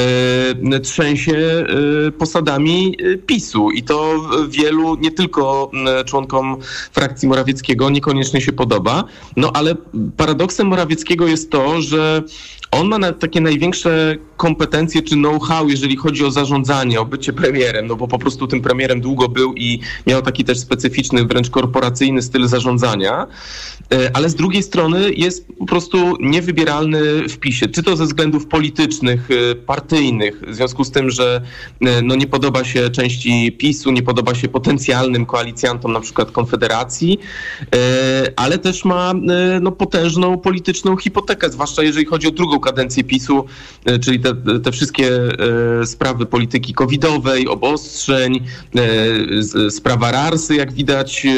S20: trzęsie posadami PiS-u. I to wielu, nie tylko członkom frakcji Morawieckiego, niekoniecznie się podoba. Ale paradoksem Morawieckiego jest to, że on ma takie największe kompetencje czy know-how, jeżeli chodzi o zarządzanie, o bycie premierem, bo po prostu tym premierem długo był i miał taki też specyficzny, wręcz korporacyjny styl zarządzania, ale z drugiej strony jest po prostu niewybieralny w PiS-ie, czy to ze względów politycznych, partyjnych, w związku z tym, że nie podoba się części PiS-u, nie podoba się potencjalnym koalicjantom, na przykład Konfederacji, ale też ma potężną polityczną hipotekę, zwłaszcza jeżeli chodzi o drugą kadencję PiS-u, czyli te wszystkie sprawy polityki covidowej, obostrzeń, sprawa RARS-y, jak widać,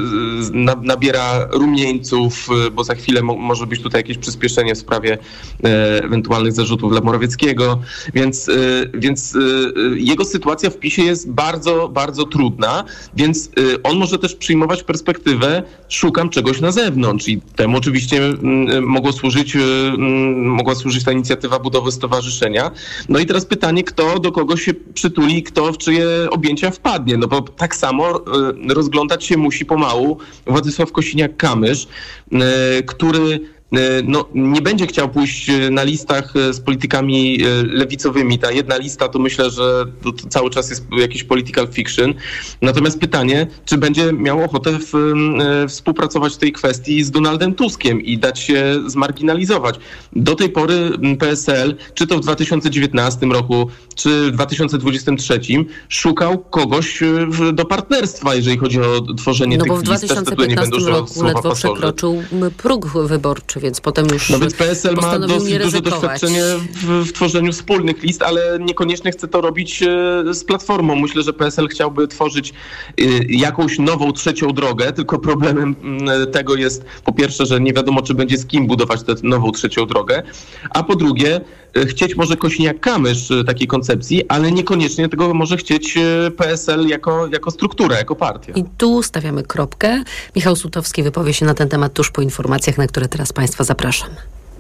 S20: nabiera rumieńców, bo za chwilę może być tutaj jakieś przyspieszenie w sprawie ewentualnych zarzutów dla Morawieckiego, więc jego sytuacja w PiS-ie jest bardzo, bardzo trudna, więc on może też przyjmować perspektywę, szukam czegoś na zewnątrz i temu oczywiście mogła służyć ta inicjatywa budowy stowarzyszenia. I teraz pytanie, kto do kogo się przytuli, kto w czyje objęcia wpadnie. Bo tak samo rozglądać się musi pomału Władysław Kosiniak-Kamysz, który nie będzie chciał pójść na listach z politykami lewicowymi. Ta jedna lista to myślę, że to cały czas jest jakiś political fiction. Natomiast pytanie, czy będzie miał ochotę współpracować w tej kwestii z Donaldem Tuskiem i dać się zmarginalizować. Do tej pory PSL, czy to w 2019 roku, czy w 2023, szukał kogoś do partnerstwa, jeżeli chodzi o tworzenie tych list.
S1: Bo w 2015 roku ledwo przekroczył próg wyborczy, więc potem już
S20: więc PSL ma dosyć duże doświadczenie w tworzeniu wspólnych list, ale niekoniecznie chce to robić z Platformą. Myślę, że PSL chciałby tworzyć jakąś nową trzecią drogę, tylko problemem tego jest po pierwsze, że nie wiadomo, czy będzie z kim budować tę nową trzecią drogę, a po drugie chcieć może Kosiniak-Kamysz takiej koncepcji, ale niekoniecznie tego może chcieć PSL jako struktura, jako partia.
S1: I tu stawiamy kropkę. Michał Sutowski wypowie się na ten temat tuż po informacjach, na które teraz Państwa zapraszam.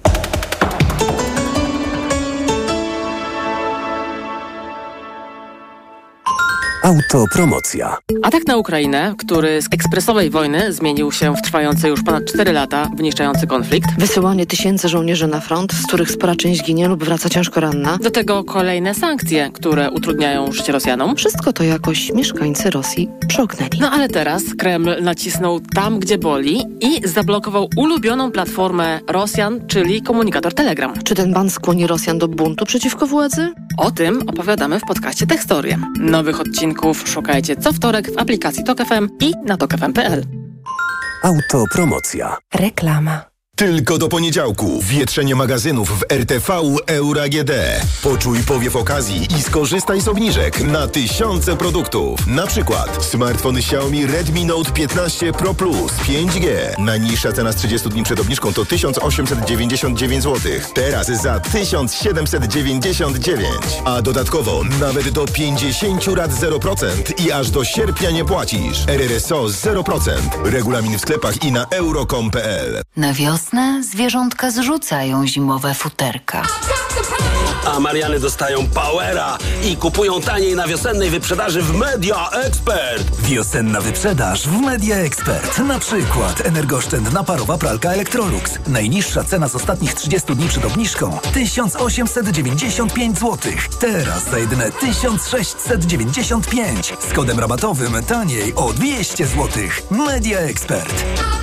S14: Autopromocja.
S2: Atak na Ukrainę, który z ekspresowej wojny zmienił się w trwający już ponad 4 lata wyniszczający konflikt.
S22: Wysyłanie tysięcy żołnierzy na front, z których spora część ginie lub wraca ciężko ranna.
S2: Do tego kolejne sankcje, które utrudniają życie Rosjanom.
S22: Wszystko to jakoś mieszkańcy Rosji przełknęli.
S2: Ale teraz Kreml nacisnął tam, gdzie boli i zablokował ulubioną platformę Rosjan, czyli komunikator Telegram.
S22: Czy ten ban skłoni Rosjan do buntu przeciwko władzy?
S2: O tym opowiadamy w podcaście Tekstorie. Nowych odcinków szukajcie co wtorek w aplikacji TOK FM i na tokfm.pl.
S14: Autopromocja.
S22: Reklama.
S4: Tylko do poniedziałku. Wietrzenie magazynów w RTV Euro AGD. Poczuj powiew okazji i skorzystaj z obniżek na tysiące produktów. Na przykład smartfony Xiaomi Redmi Note 15 Pro Plus 5G. Najniższa cena z 30 dni przed obniżką to 1899 zł. Teraz za 1799. A dodatkowo nawet do 50 rat 0% i aż do sierpnia nie płacisz. RRSO 0%. Regulamin w sklepach i na euro.com.pl.
S7: Na wiosnę zwierzątka zrzucają zimowe futerka.
S5: A Mariany dostają powera i kupują taniej na wiosennej wyprzedaży w Media Expert.
S8: Wiosenna wyprzedaż w Media Expert. Na przykład energooszczędna parowa pralka Electrolux. Najniższa cena z ostatnich 30 dni przed obniżką 1895 zł. Teraz za jedyne 1695. Z kodem rabatowym taniej o 200 zł. Media Expert.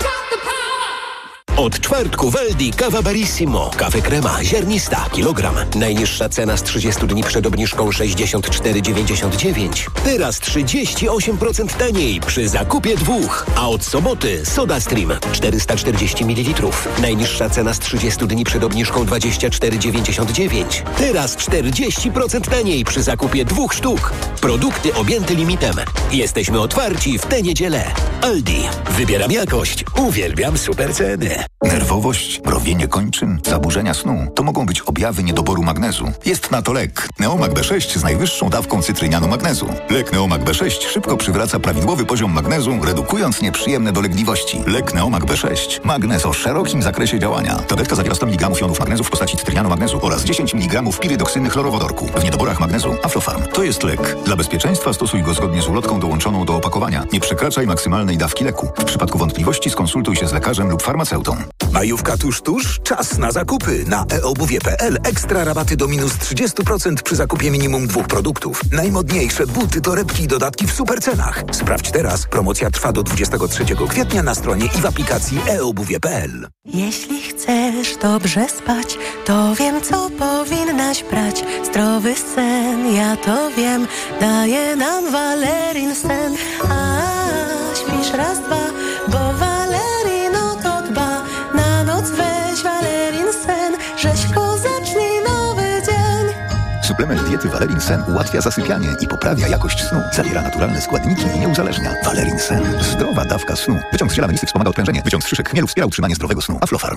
S23: Od czwartku w Aldi kawa Barissimo. Kawę krema, ziarnista, kilogram. Najniższa cena z 30 dni przed obniżką 64,99. Teraz 38% taniej przy zakupie dwóch. A od soboty Soda Stream 440 ml. Najniższa cena z 30 dni przed obniżką 24,99. Teraz 40% taniej przy zakupie dwóch sztuk. Produkty objęte limitem. Jesteśmy otwarci w tę niedzielę. Aldi. Wybieram jakość. Uwielbiam super ceny.
S24: Nerwowość, mrowienie kończyn, zaburzenia snu to mogą być objawy niedoboru magnezu. Jest na to lek Neomag B6 z najwyższą dawką cytrynianu magnezu. Lek Neomag B6 szybko przywraca prawidłowy poziom magnezu, redukując nieprzyjemne dolegliwości. Lek Neomag B6. Magnez o szerokim zakresie działania. Tabletka zawiera 100 mg jonów magnezu w postaci cytrynianu magnezu oraz 10 mg pirydoksyny chlorowodorku. W niedoborach magnezu Aflofarm. To jest lek. Dla bezpieczeństwa stosuj go zgodnie z ulotką dołączoną do opakowania. Nie przekraczaj maksymalnej dawki leku. W przypadku wątpliwości skonsultuj się z lekarzem lub farmaceutą.
S8: Majówka tuż, czas na zakupy. Na eobuwie.pl ekstra rabaty do minus 30% przy zakupie minimum 2 produktów. Najmodniejsze buty, torebki i dodatki w supercenach. Sprawdź teraz. Promocja trwa do 23 kwietnia na stronie i w aplikacji eobuwie.pl.
S25: Jeśli chcesz dobrze spać, to wiem, co powinnaś brać. Zdrowy sen, ja to wiem, daje nam Valerin sen. A śpisz raz, dwa, bo Valerin o to dba. Na noc weź Valerin sen, rzeźko zacznij nowy dzień.
S24: Suplement diety Valerin Sen ułatwia zasypianie i poprawia jakość snu. Zawiera naturalne składniki i nie uzależnia. Valerin Sen. Zdrowa dawka snu. Wyciąg z ziela melisy wspomaga odprężenie. Wyciąg z szyszek chmielu wspiera utrzymanie zdrowego snu. Aflofarm.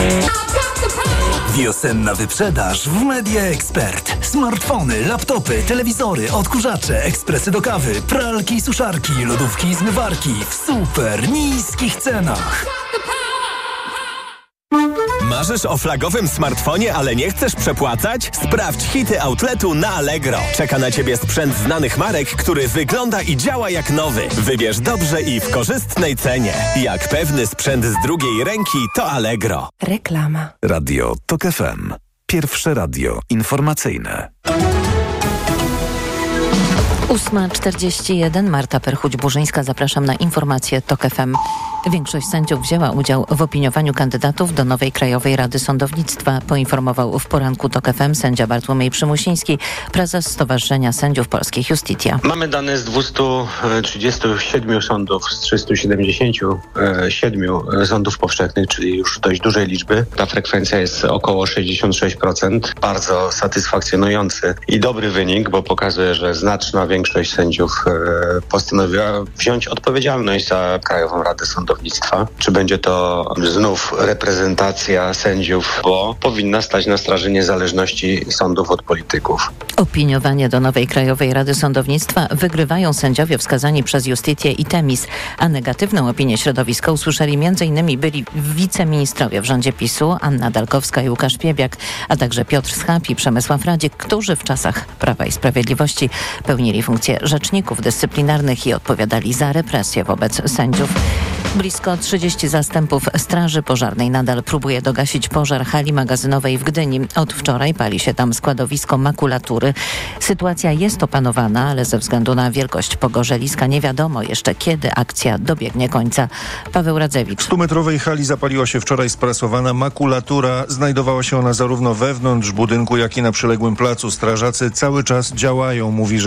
S8: Wiosenna wyprzedaż w Media Expert. Smartfony, laptopy, telewizory, odkurzacze, ekspresy do kawy, pralki, suszarki, lodówki i zmywarki w super niskich cenach.
S26: Marzysz o flagowym smartfonie, ale nie chcesz przepłacać? Sprawdź hity outletu na Allegro. Czeka na Ciebie sprzęt znanych marek, który wygląda i działa jak nowy. Wybierz dobrze i w korzystnej cenie. Jak pewny sprzęt z drugiej ręki, to Allegro.
S25: Reklama.
S27: Radio TOK FM. Pierwsze radio informacyjne.
S19: 8:41. Marta Perchuć-Burzyńska. Zapraszam na informacje TOK FM. Większość sędziów wzięła udział w opiniowaniu kandydatów do nowej Krajowej Rady Sądownictwa, poinformował w poranku TOK FM sędzia Bartłomiej Przymusiński, prezes Stowarzyszenia Sędziów Polskich Justitia.
S28: Mamy dane z 237 sądów, z 377 sądów powszechnych, czyli już dość dużej liczby. Ta frekwencja jest około 66%. Bardzo satysfakcjonujący i dobry wynik, bo pokazuje, że znaczna większość sędziów postanowiła wziąć odpowiedzialność za Krajową Radę Sądownictwa. Czy będzie to znów reprezentacja sędziów, bo powinna stać na straży niezależności sądów od polityków.
S19: Opiniowanie do nowej Krajowej Rady Sądownictwa wygrywają sędziowie wskazani przez Justitię i Temis, a negatywną opinię środowiska usłyszeli m.in. byli wiceministrowie w rządzie PiS-u, Anna Dalkowska i Łukasz Piebiak, a także Piotr Schap i Przemysław Radzik, którzy w czasach Prawa i Sprawiedliwości pełnili funkcje rzeczników dyscyplinarnych i odpowiadali za represję wobec sędziów. Blisko 30 zastępów Straży Pożarnej nadal próbuje dogasić pożar hali magazynowej w Gdyni. Od wczoraj pali się tam składowisko makulatury. Sytuacja jest opanowana, ale ze względu na wielkość pogorzeliska nie wiadomo jeszcze, kiedy akcja dobiegnie końca. Paweł Radzewicz.
S29: W 100-metrowej hali zapaliła się wczoraj sprasowana makulatura. Znajdowała się ona zarówno wewnątrz budynku, jak i na przyległym placu. Strażacy cały czas działają, mówi rzecznik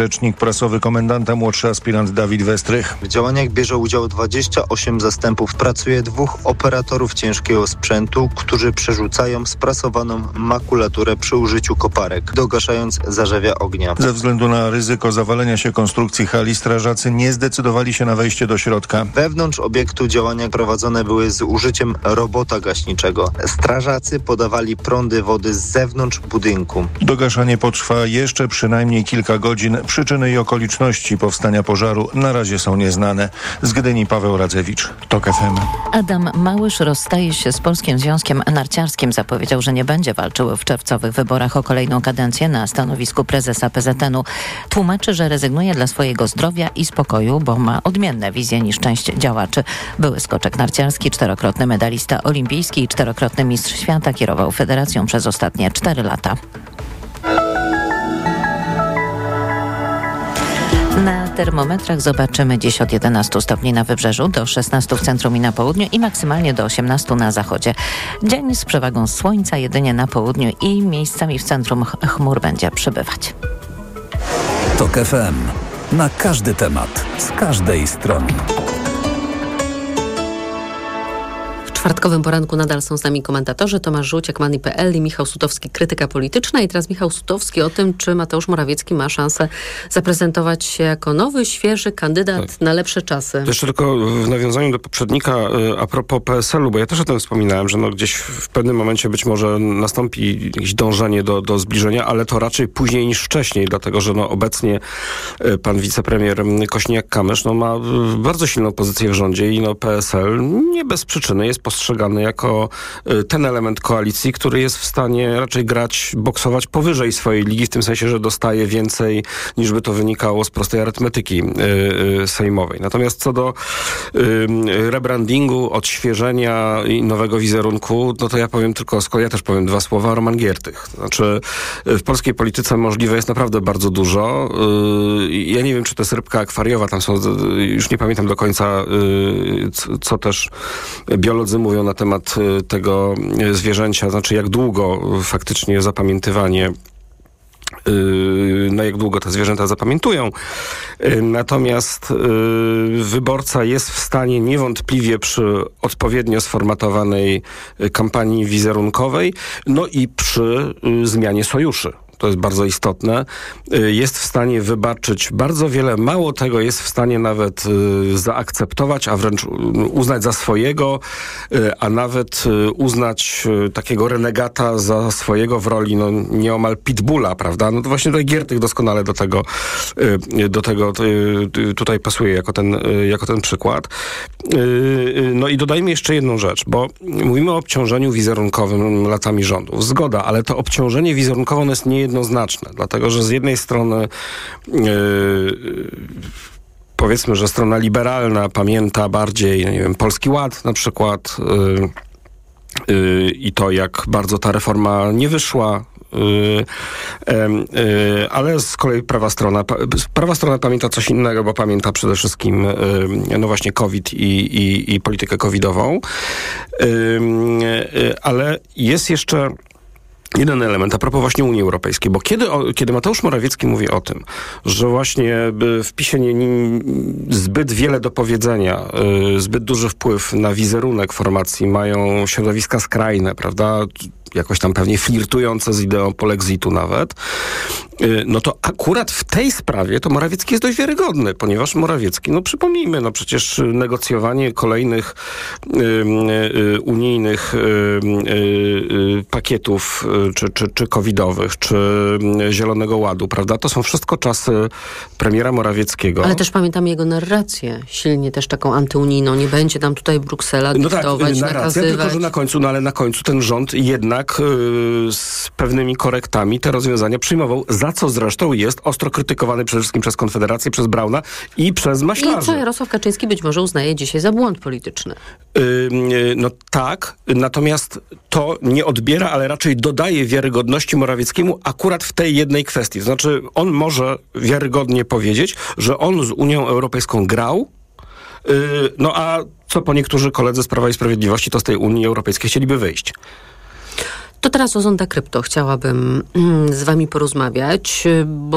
S29: prasowy komendanta, młodszy aspirant Dawid Westrych.
S3: W działaniach bierze udział 28 zastępów. Pracuje 2 operatorów ciężkiego sprzętu, którzy przerzucają sprasowaną makulaturę przy użyciu koparek, dogaszając zarzewia ognia.
S29: Ze względu na ryzyko zawalenia się konstrukcji hali strażacy nie zdecydowali się na wejście do środka.
S3: Wewnątrz obiektu działania prowadzone były z użyciem robota gaśniczego. Strażacy podawali prądy wody z zewnątrz budynku.
S29: Dogaszanie potrwa jeszcze przynajmniej kilka godzin. Przyczyny i okoliczności powstania pożaru na razie są nieznane. Z Gdyni Paweł Radzewicz, TOK FM.
S19: Adam Małysz rozstaje się z Polskim Związkiem Narciarskim. Zapowiedział, że nie będzie walczył w czerwcowych wyborach o kolejną kadencję na stanowisku prezesa PZN-u. Tłumaczy, że rezygnuje dla swojego zdrowia i spokoju, bo ma odmienne wizje niż część działaczy. Były skoczek narciarski, 4-krotny medalista olimpijski i 4-krotny mistrz świata kierował federacją przez ostatnie 4 lata. Na termometrach zobaczymy dziś od 11 stopni na wybrzeżu, do 16 w centrum i na południu i maksymalnie do 18 na zachodzie. Dzień z przewagą słońca jedynie na południu i miejscami w centrum chmur będzie przybywać.
S27: TOK FM. Na każdy temat, z każdej strony.
S1: W czwartkowym poranku nadal są z nami komentatorzy Tomasz Żółciak, Money.pl i Michał Sutowski, krytyka polityczna. I teraz Michał Sutowski o tym, czy Mateusz Morawiecki ma szansę zaprezentować się jako nowy, świeży kandydat na lepsze czasy.
S21: To jeszcze tylko w nawiązaniu do poprzednika a propos PSL-u, bo ja też o tym wspominałem, że gdzieś w pewnym momencie być może nastąpi jakieś dążenie do zbliżenia, ale to raczej później niż wcześniej, dlatego że obecnie pan wicepremier Kosiniak-Kamysz ma bardzo silną pozycję w rządzie i PSL nie bez przyczyny jest postrzegany jako ten element koalicji, który jest w stanie raczej boksować powyżej swojej ligi, w tym sensie, że dostaje więcej, niż by to wynikało z prostej arytmetyki sejmowej. Natomiast co do rebrandingu, odświeżenia i nowego wizerunku, to ja powiem tylko, ja też powiem 2 słowa, Roman Giertych. Znaczy, w polskiej polityce możliwe jest naprawdę bardzo dużo. Ja nie wiem, czy to jest rybka akwariowa, tam są, już nie pamiętam do końca, co też biolodzy mówią na temat tego zwierzęcia, znaczy jak długo faktycznie zapamiętywanie, jak długo te zwierzęta zapamiętują. Natomiast wyborca jest w stanie niewątpliwie przy odpowiednio sformatowanej kampanii wizerunkowej, i przy zmianie sojuszy. To jest bardzo istotne, jest w stanie wybaczyć bardzo wiele, mało tego, jest w stanie nawet zaakceptować, a wręcz uznać za swojego, a nawet uznać takiego renegata za swojego w roli nieomal pitbulla, prawda? To właśnie tutaj Giertych doskonale do tego tutaj pasuje jako ten przykład. I dodajmy jeszcze jedną rzecz, bo mówimy o obciążeniu wizerunkowym latami rządów. Zgoda, ale to obciążenie wizerunkowe jest niejednoznaczne, dlatego że z jednej strony powiedzmy, że strona liberalna pamięta bardziej, Polski Ład na przykład i to, jak bardzo ta reforma nie wyszła, ale z kolei prawa strona pamięta coś innego, bo pamięta przede wszystkim właśnie COVID i politykę covidową. Ale jest jeszcze jeden element a propos właśnie Unii Europejskiej, bo kiedy Mateusz Morawiecki mówi o tym, że właśnie w PiS-ie zbyt wiele do powiedzenia, zbyt duży wpływ na wizerunek formacji mają środowiska skrajne, prawda, jakoś tam pewnie flirtujące z ideą polexitu nawet, to akurat w tej sprawie to Morawiecki jest dość wiarygodny, ponieważ Morawiecki, przypomnijmy, przecież negocjowanie kolejnych unijnych pakietów, czy covidowych, czy Zielonego Ładu, prawda? To są wszystko czasy premiera Morawieckiego.
S1: Ale też pamiętam jego narrację, silnie też taką antyunijną. Nie będzie nam tutaj Bruksela dyktować, nakazywać. Tylko że na końcu ten rząd jednak z pewnymi korektami te rozwiązania przyjmował, za co zresztą jest ostro krytykowany przede wszystkim przez Konfederację, przez Brauna i przez maślarzy. I co Jarosław Kaczyński być może uznaje dzisiaj za błąd polityczny. Tak, natomiast to nie odbiera, ale raczej dodaje wiarygodności Morawieckiemu akurat w tej jednej kwestii. To znaczy, on może wiarygodnie powiedzieć, że on z Unią Europejską grał, a co po niektórzy koledzy z Prawa i Sprawiedliwości, to z tej Unii Europejskiej chcieliby wyjść. To teraz o Zonda Krypto chciałabym z wami porozmawiać, bo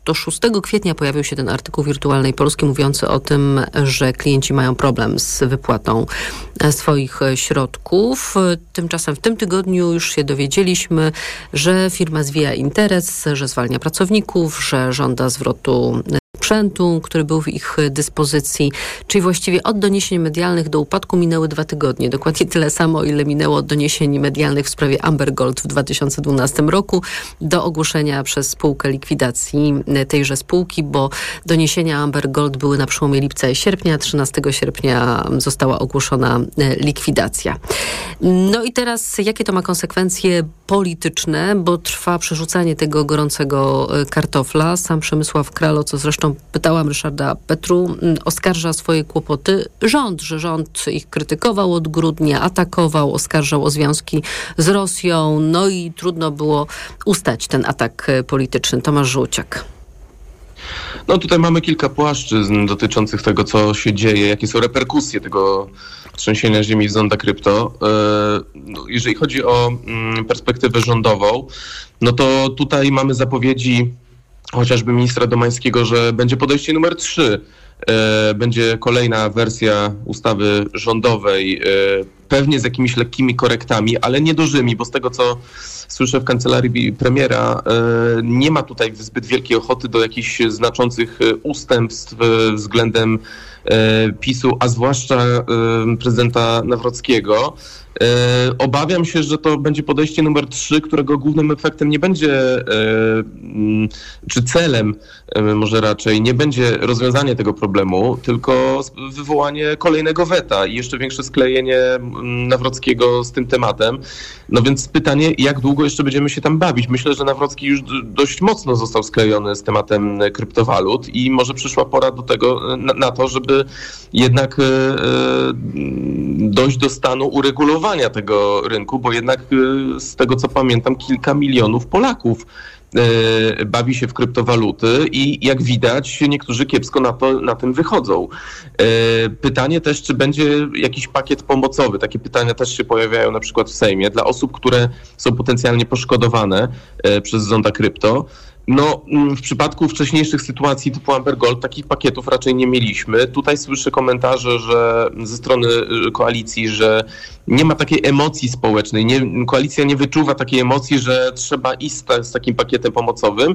S1: do 6 kwietnia pojawił się ten artykuł Wirtualnej Polski mówiący o tym, że klienci mają problem z wypłatą swoich środków. Tymczasem w tym tygodniu już się dowiedzieliśmy, że firma zwija interes, że zwalnia pracowników, że żąda zwrotu sprzętu, który był w ich dyspozycji, czyli właściwie od doniesień medialnych do upadku minęły 2 tygodnie. Dokładnie tyle samo, ile minęło od doniesień medialnych w sprawie Amber Gold w 2012 roku do ogłoszenia przez spółkę likwidacji tejże spółki, bo doniesienia Amber Gold były na przełomie lipca i sierpnia. 13 sierpnia została ogłoszona likwidacja. No i teraz jakie to ma konsekwencje polityczne, bo trwa przerzucanie tego gorącego kartofla. Sam Przemysław Kral, o co zresztą pytałam Ryszarda Petru, oskarża swoje kłopoty że rząd ich krytykował od grudnia, atakował, oskarżał o związki z Rosją, no i trudno było ustać ten atak polityczny. Tomasz Żółciak.
S20: No tutaj mamy kilka płaszczyzn dotyczących tego, co się dzieje, jakie są reperkusje tego trzęsienia ziemi w Zonda Krypto. Jeżeli chodzi o perspektywę rządową, no to tutaj mamy zapowiedzi chociażby ministra Domańskiego, że będzie podejście numer 3. Będzie kolejna wersja ustawy rządowej, pewnie z jakimiś lekkimi korektami, ale niedużymi, bo z tego, co słyszę w kancelarii premiera, nie ma tutaj zbyt wielkiej ochoty do jakichś znaczących ustępstw względem PiS-u, a zwłaszcza prezydenta Nawrockiego. Obawiam się, że to będzie podejście numer 3, którego głównym efektem nie będzie, czy celem może raczej nie będzie rozwiązanie tego problemu, tylko wywołanie kolejnego weta i jeszcze większe sklejenie Nawrockiego z tym tematem. No więc pytanie, jak długo jeszcze będziemy się tam bawić? Myślę, że Nawrocki już dość mocno został sklejony z tematem kryptowalut i może przyszła pora do tego, na to, żeby jednak dojść do stanu uregulowania tego rynku, bo jednak z tego, co pamiętam, kilka milionów Polaków bawi się w kryptowaluty i jak widać niektórzy kiepsko na tym wychodzą. Pytanie też, czy będzie jakiś pakiet pomocowy. Takie pytania też się pojawiają na przykład w Sejmie dla osób, które są potencjalnie poszkodowane przez Zonda Krypto. No, w przypadku wcześniejszych sytuacji typu Amber Gold takich pakietów raczej nie mieliśmy. Tutaj słyszę komentarze, że ze strony koalicji, że nie ma takiej emocji społecznej. Koalicja nie wyczuwa takiej emocji, że trzeba iść z takim pakietem pomocowym,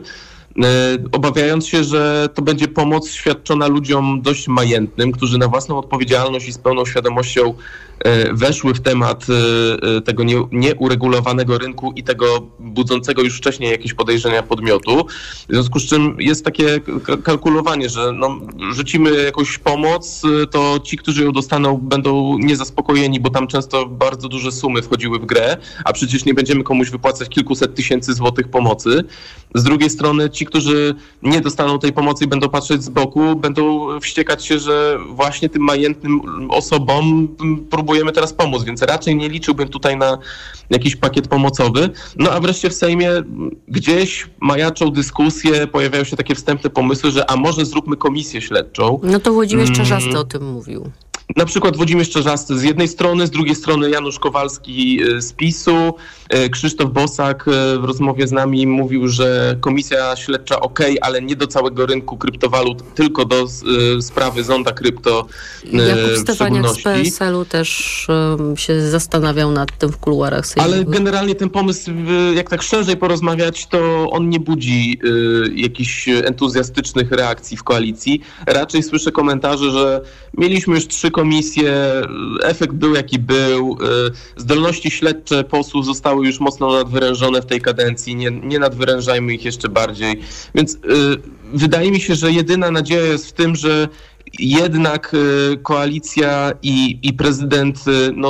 S20: obawiając się, że to będzie pomoc świadczona ludziom dość majętnym, którzy na własną odpowiedzialność i z pełną świadomością weszły w temat tego nieuregulowanego rynku i tego budzącego już wcześniej jakieś podejrzenia podmiotu. W związku z czym jest takie kalkulowanie, że rzucimy jakąś pomoc, to ci, którzy ją dostaną, będą niezaspokojeni, bo tam często bardzo duże sumy wchodziły w grę, a przecież nie będziemy komuś wypłacać kilkuset tysięcy złotych pomocy. Z drugiej strony ci, którzy nie dostaną tej pomocy i będą patrzeć z boku, będą wściekać się, że właśnie tym majętnym osobom próbujemy teraz pomóc, więc raczej nie liczyłbym tutaj na jakiś pakiet pomocowy. No a wreszcie w Sejmie gdzieś majaczą dyskusje, pojawiają się takie wstępne pomysły, że a może zróbmy komisję śledczą.
S1: No to Włodzimierz Czarzasty o tym mówił.
S20: Na przykład Włodzimierz Czarzasty z jednej strony, z drugiej strony Janusz Kowalski z PiS-u. Krzysztof Bosak w rozmowie z nami mówił, że komisja śledcza ale nie do całego rynku kryptowalut, tylko do sprawy Zonda Krypto
S1: Jakub Stefaniak z PSL-u też się zastanawiał nad tym w kuluarach sejmowych.
S20: Ale generalnie ten pomysł, jak tak szerzej porozmawiać, to on nie budzi jakichś entuzjastycznych reakcji w koalicji. Raczej słyszę komentarze, że mieliśmy już 3 komisje, efekt był jaki był, zdolności śledcze posłów zostały już mocno nadwyrężone w tej kadencji, nie nadwyrężajmy ich jeszcze bardziej. Więc wydaje mi się, że jedyna nadzieja jest w tym, że jednak koalicja i prezydent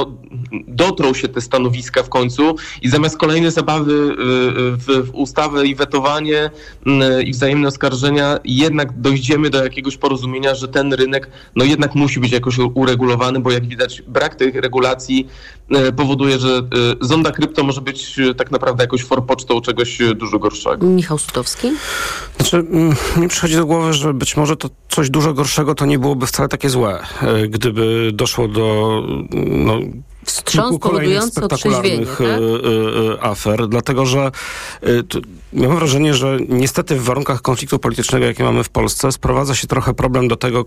S20: dotrą się te stanowiska w końcu i zamiast kolejnej zabawy w ustawę i wetowanie i wzajemne oskarżenia jednak dojdziemy do jakiegoś porozumienia, że ten rynek jednak musi być jakoś uregulowany, bo jak widać brak tych regulacji powoduje, że Zonda Krypto może być tak naprawdę jakąś forpocztą czegoś dużo gorszego.
S1: Michał Sutowski?
S21: Znaczy, mi przychodzi do głowy, że być może to coś dużo gorszego to nie byłoby wcale takie złe, gdyby doszło do
S1: wstrząs powodujący otrzeźwienie, tak?
S21: afer, dlatego że mam wrażenie, że niestety w warunkach konfliktu politycznego, jaki mamy w Polsce, sprowadza się trochę problem do tego,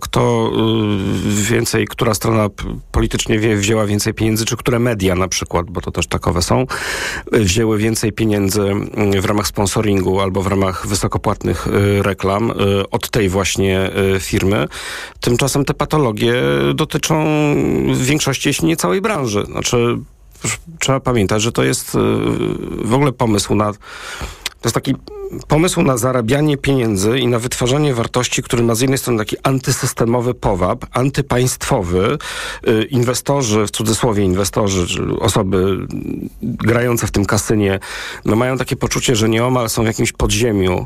S21: która strona politycznie wzięła więcej pieniędzy, czy które media na przykład, bo to też takowe są, wzięły więcej pieniędzy w ramach sponsoringu albo w ramach wysokopłatnych reklam od tej właśnie firmy. Tymczasem te patologie dotyczą w większości, jeśli nie całej branży. Znaczy, trzeba pamiętać, że to jest w ogóle pomysł na... To jest taki pomysł na zarabianie pieniędzy i na wytwarzanie wartości, który ma z jednej strony taki antysystemowy powab, antypaństwowy. Inwestorzy, w cudzysłowie inwestorzy, osoby grające w tym kasynie, mają takie poczucie, że nieomal są w jakimś podziemiu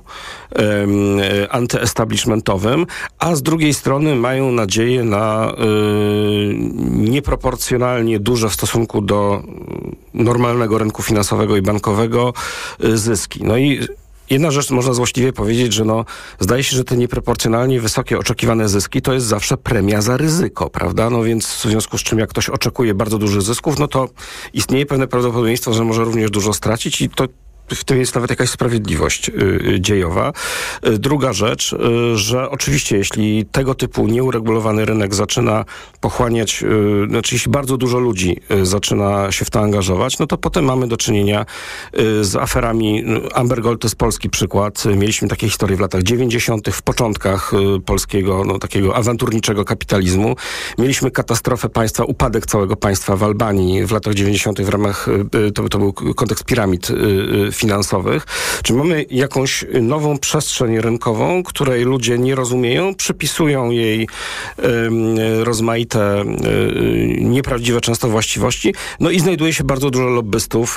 S21: antyestablishmentowym, a z drugiej strony mają nadzieję na nieproporcjonalnie duże w stosunku do normalnego rynku finansowego i bankowego zyski. No i jedna rzecz, można złośliwie powiedzieć, że zdaje się, że te nieproporcjonalnie wysokie oczekiwane zyski to jest zawsze premia za ryzyko, prawda? No więc w związku z czym jak ktoś oczekuje bardzo dużych zysków, no to istnieje pewne prawdopodobieństwo, że może również dużo stracić i to w tym jest nawet jakaś sprawiedliwość dziejowa. Druga rzecz, że oczywiście jeśli tego typu nieuregulowany rynek zaczyna pochłaniać, jeśli bardzo dużo ludzi zaczyna się w to angażować, no to potem mamy do czynienia z aferami. Amber Gold to jest polski przykład. Mieliśmy takie historie w latach 90., w początkach polskiego, takiego awanturniczego kapitalizmu. Mieliśmy katastrofę państwa, upadek całego państwa w Albanii w latach 90. w ramach, to był kontekst piramid finansowych. Czy mamy jakąś nową przestrzeń rynkową, której ludzie nie rozumieją, przypisują jej rozmaite, nieprawdziwe często właściwości, no i znajduje się bardzo dużo lobbystów,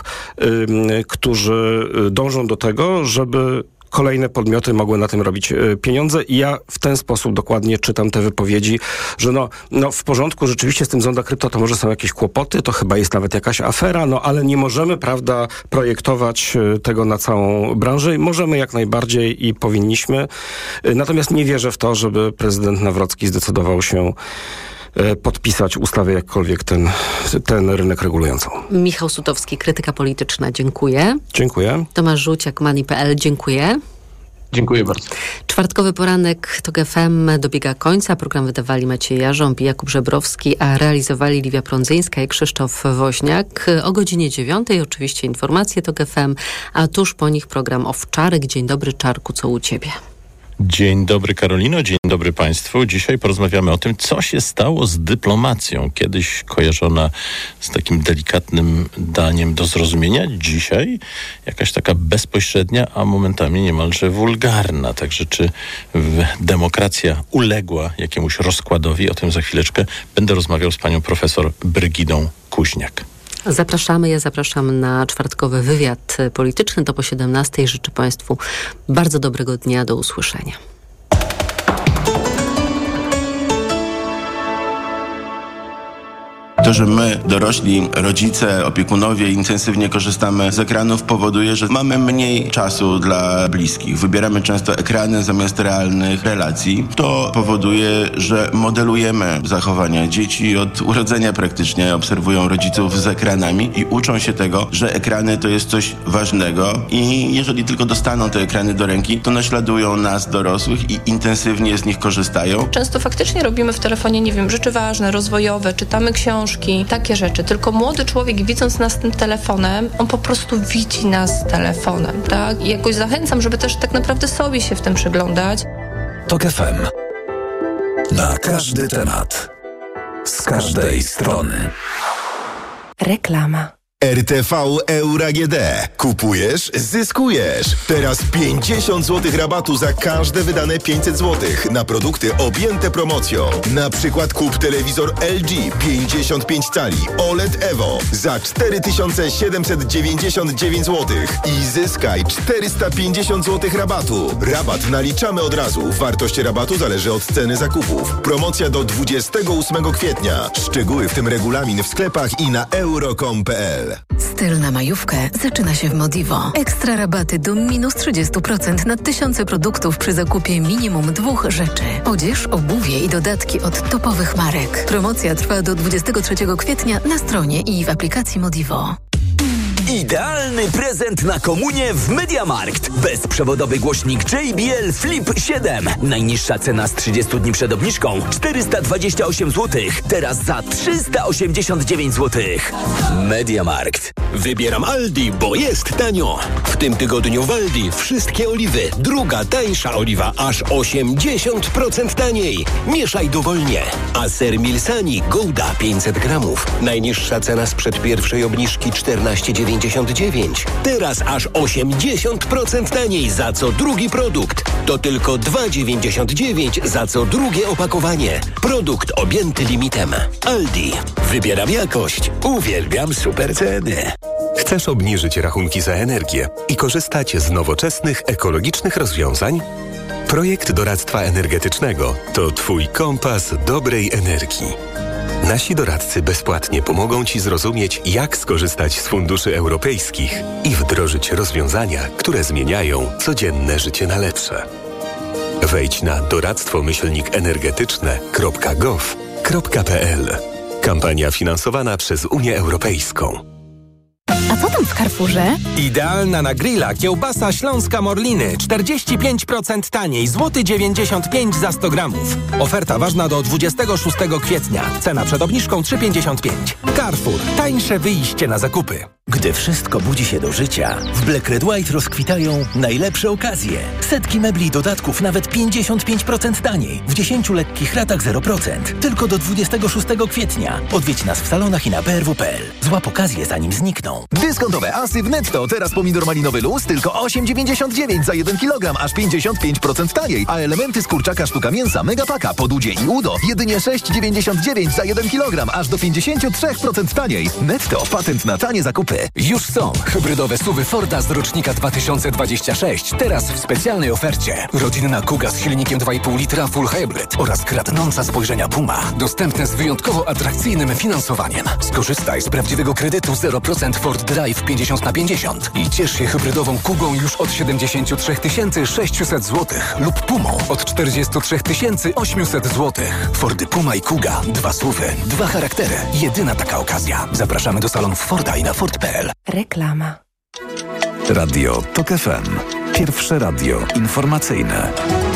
S21: którzy dążą do tego, żeby kolejne podmioty mogły na tym robić pieniądze i ja w ten sposób dokładnie czytam te wypowiedzi, że w porządku, rzeczywiście z tym Zonda Krypto to może są jakieś kłopoty, to chyba jest nawet jakaś afera, ale nie możemy, prawda, projektować tego na całą branżę. Możemy jak najbardziej i powinniśmy. Natomiast nie wierzę w to, żeby prezydent Nawrocki zdecydował się podpisać ustawę jakkolwiek ten rynek regulującą.
S1: Michał Sutowski, krytyka polityczna, dziękuję.
S21: Dziękuję.
S1: Tomasz Żółciak, Money.pl, dziękuję.
S20: Dziękuję bardzo.
S1: Czwartkowy poranek TOK FM dobiega końca. Program wydawali Maciej Jarząb i Jakub Żebrowski, a realizowali Liwia Prądzyńska i Krzysztof Woźniak. O godzinie 9 oczywiście informacje TOK FM, a tuż po nich program Owczarek. Dzień dobry, Czarku, co u ciebie?
S6: Dzień dobry, Karolino, dzień dobry Państwu. Dzisiaj porozmawiamy o tym, co się stało z dyplomacją. Kiedyś kojarzona z takim delikatnym daniem do zrozumienia. Dzisiaj jakaś taka bezpośrednia, a momentami niemalże wulgarna. Także czy demokracja uległa jakiemuś rozkładowi? O tym za chwileczkę będę rozmawiał z panią profesor Brygidą Kuźniak.
S1: Zapraszamy, ja zapraszam na czwartkowy wywiad polityczny. To po 17:00. Życzę Państwu bardzo dobrego dnia. Do usłyszenia.
S9: To, że my, dorośli, rodzice, opiekunowie intensywnie korzystamy z ekranów, powoduje, że mamy mniej czasu dla bliskich. Wybieramy często ekrany zamiast realnych relacji. To powoduje, że modelujemy zachowania. Dzieci od urodzenia praktycznie obserwują rodziców z ekranami i uczą się tego, że ekrany to jest coś ważnego i jeżeli tylko dostaną te ekrany do ręki, to naśladują nas, dorosłych, i intensywnie z nich korzystają.
S11: Często faktycznie robimy w telefonie, nie wiem, rzeczy ważne, rozwojowe, czytamy książki, takie rzeczy. Tylko młody człowiek, widząc nas tym telefonem, on po prostu widzi nas telefonem, tak? I jakoś zachęcam, żeby też tak naprawdę sobie się w tym przyglądać.
S27: TOK FM. Na każdy temat. Z każdej strony.
S25: Reklama.
S4: RTV Euro AGD. Kupujesz? Zyskujesz. Teraz 50 zł rabatu za każde wydane 500 zł na produkty objęte promocją. Na przykład kup telewizor LG 55 cali OLED Evo za 4799 zł i zyskaj 450 zł rabatu. Rabat naliczamy od razu. Wartość rabatu zależy od ceny zakupów. Promocja do 28 kwietnia. Szczegóły, w tym regulamin, w sklepach i na euro.com.pl.
S24: mediamarkt.pl.
S2: Styl na majówkę zaczyna się w Modivo. Ekstra rabaty do minus 30% na tysiące produktów przy zakupie minimum 2 rzeczy. Odzież, obuwie i dodatki od topowych marek. Promocja trwa do 23 kwietnia na stronie i w aplikacji Modivo.
S10: Idealny prezent na komunię w MediaMarkt. Bezprzewodowy głośnik JBL Flip 7. Najniższa cena z 30 dni przed obniżką 428 zł. Teraz za 389 zł. MediaMarkt.
S23: Wybieram Aldi, bo jest tanio. W tym tygodniu w Aldi wszystkie oliwy. Druga tańsza oliwa aż 80% taniej. Mieszaj dowolnie. A ser Milsani Gouda 500 gramów. Najniższa cena sprzed pierwszej obniżki 14,99. Teraz aż 80% taniej za co drugi produkt. To tylko 2,99 za co drugie opakowanie. Produkt objęty limitem. Aldi. Wybieram jakość. Uwielbiam super ceny.
S12: Chcesz obniżyć rachunki za energię i korzystać z nowoczesnych, ekologicznych rozwiązań? Projekt doradztwa energetycznego to Twój kompas dobrej energii. Nasi doradcy bezpłatnie pomogą Ci zrozumieć, jak skorzystać z funduszy europejskich i wdrożyć rozwiązania, które zmieniają codzienne życie na lepsze. Wejdź na doradztwo-energetyczne.gov.pl. Kampania finansowana przez Unię Europejską.
S13: A co tam w Carrefourze?
S14: Idealna na grilla kiełbasa śląska Morliny. 45% taniej. Złoty 95 za 100 gramów. Oferta ważna do 26 kwietnia. Cena przed obniżką 3,55. Carrefour. Tańsze wyjście na zakupy.
S23: Gdy wszystko budzi się do życia, w Black Red White rozkwitają najlepsze okazje. Setki mebli i dodatków nawet 55% taniej. W 10 lekkich ratach 0%. Tylko do 26 kwietnia. Odwiedź nas w salonach i na brw.pl. Złap okazję zanim znikną.
S15: Dyskontowe asy w Netto. Teraz pomidor malinowy luz tylko 8,99 za 1 kg, aż 55% taniej. A elementy z kurczaka sztuka mięsa Megapaka, podudzie i udo jedynie 6,99 za 1 kg, aż do 53% taniej. Netto. Patent na tanie zakupy.
S16: Już są hybrydowe SUV-y Forda z rocznika 2026. Teraz w specjalnej ofercie. Rodzinna Kuga z silnikiem 2,5 litra Full Hybrid oraz kradnąca spojrzenia Puma. Dostępne z wyjątkowo atrakcyjnym finansowaniem. Skorzystaj z prawdziwego kredytu 0% Ford Drive 50/50 i ciesz się hybrydową Kugą już od 73 600 zł lub Pumą od 43 800 zł. Fordy Puma i Kuga. 2 SUV-y, 2 charaktery. Jedyna taka okazja. Zapraszamy do salonów Forda i na Ford.pl.
S25: Reklama.
S27: Radio TOK FM. Pierwsze radio informacyjne.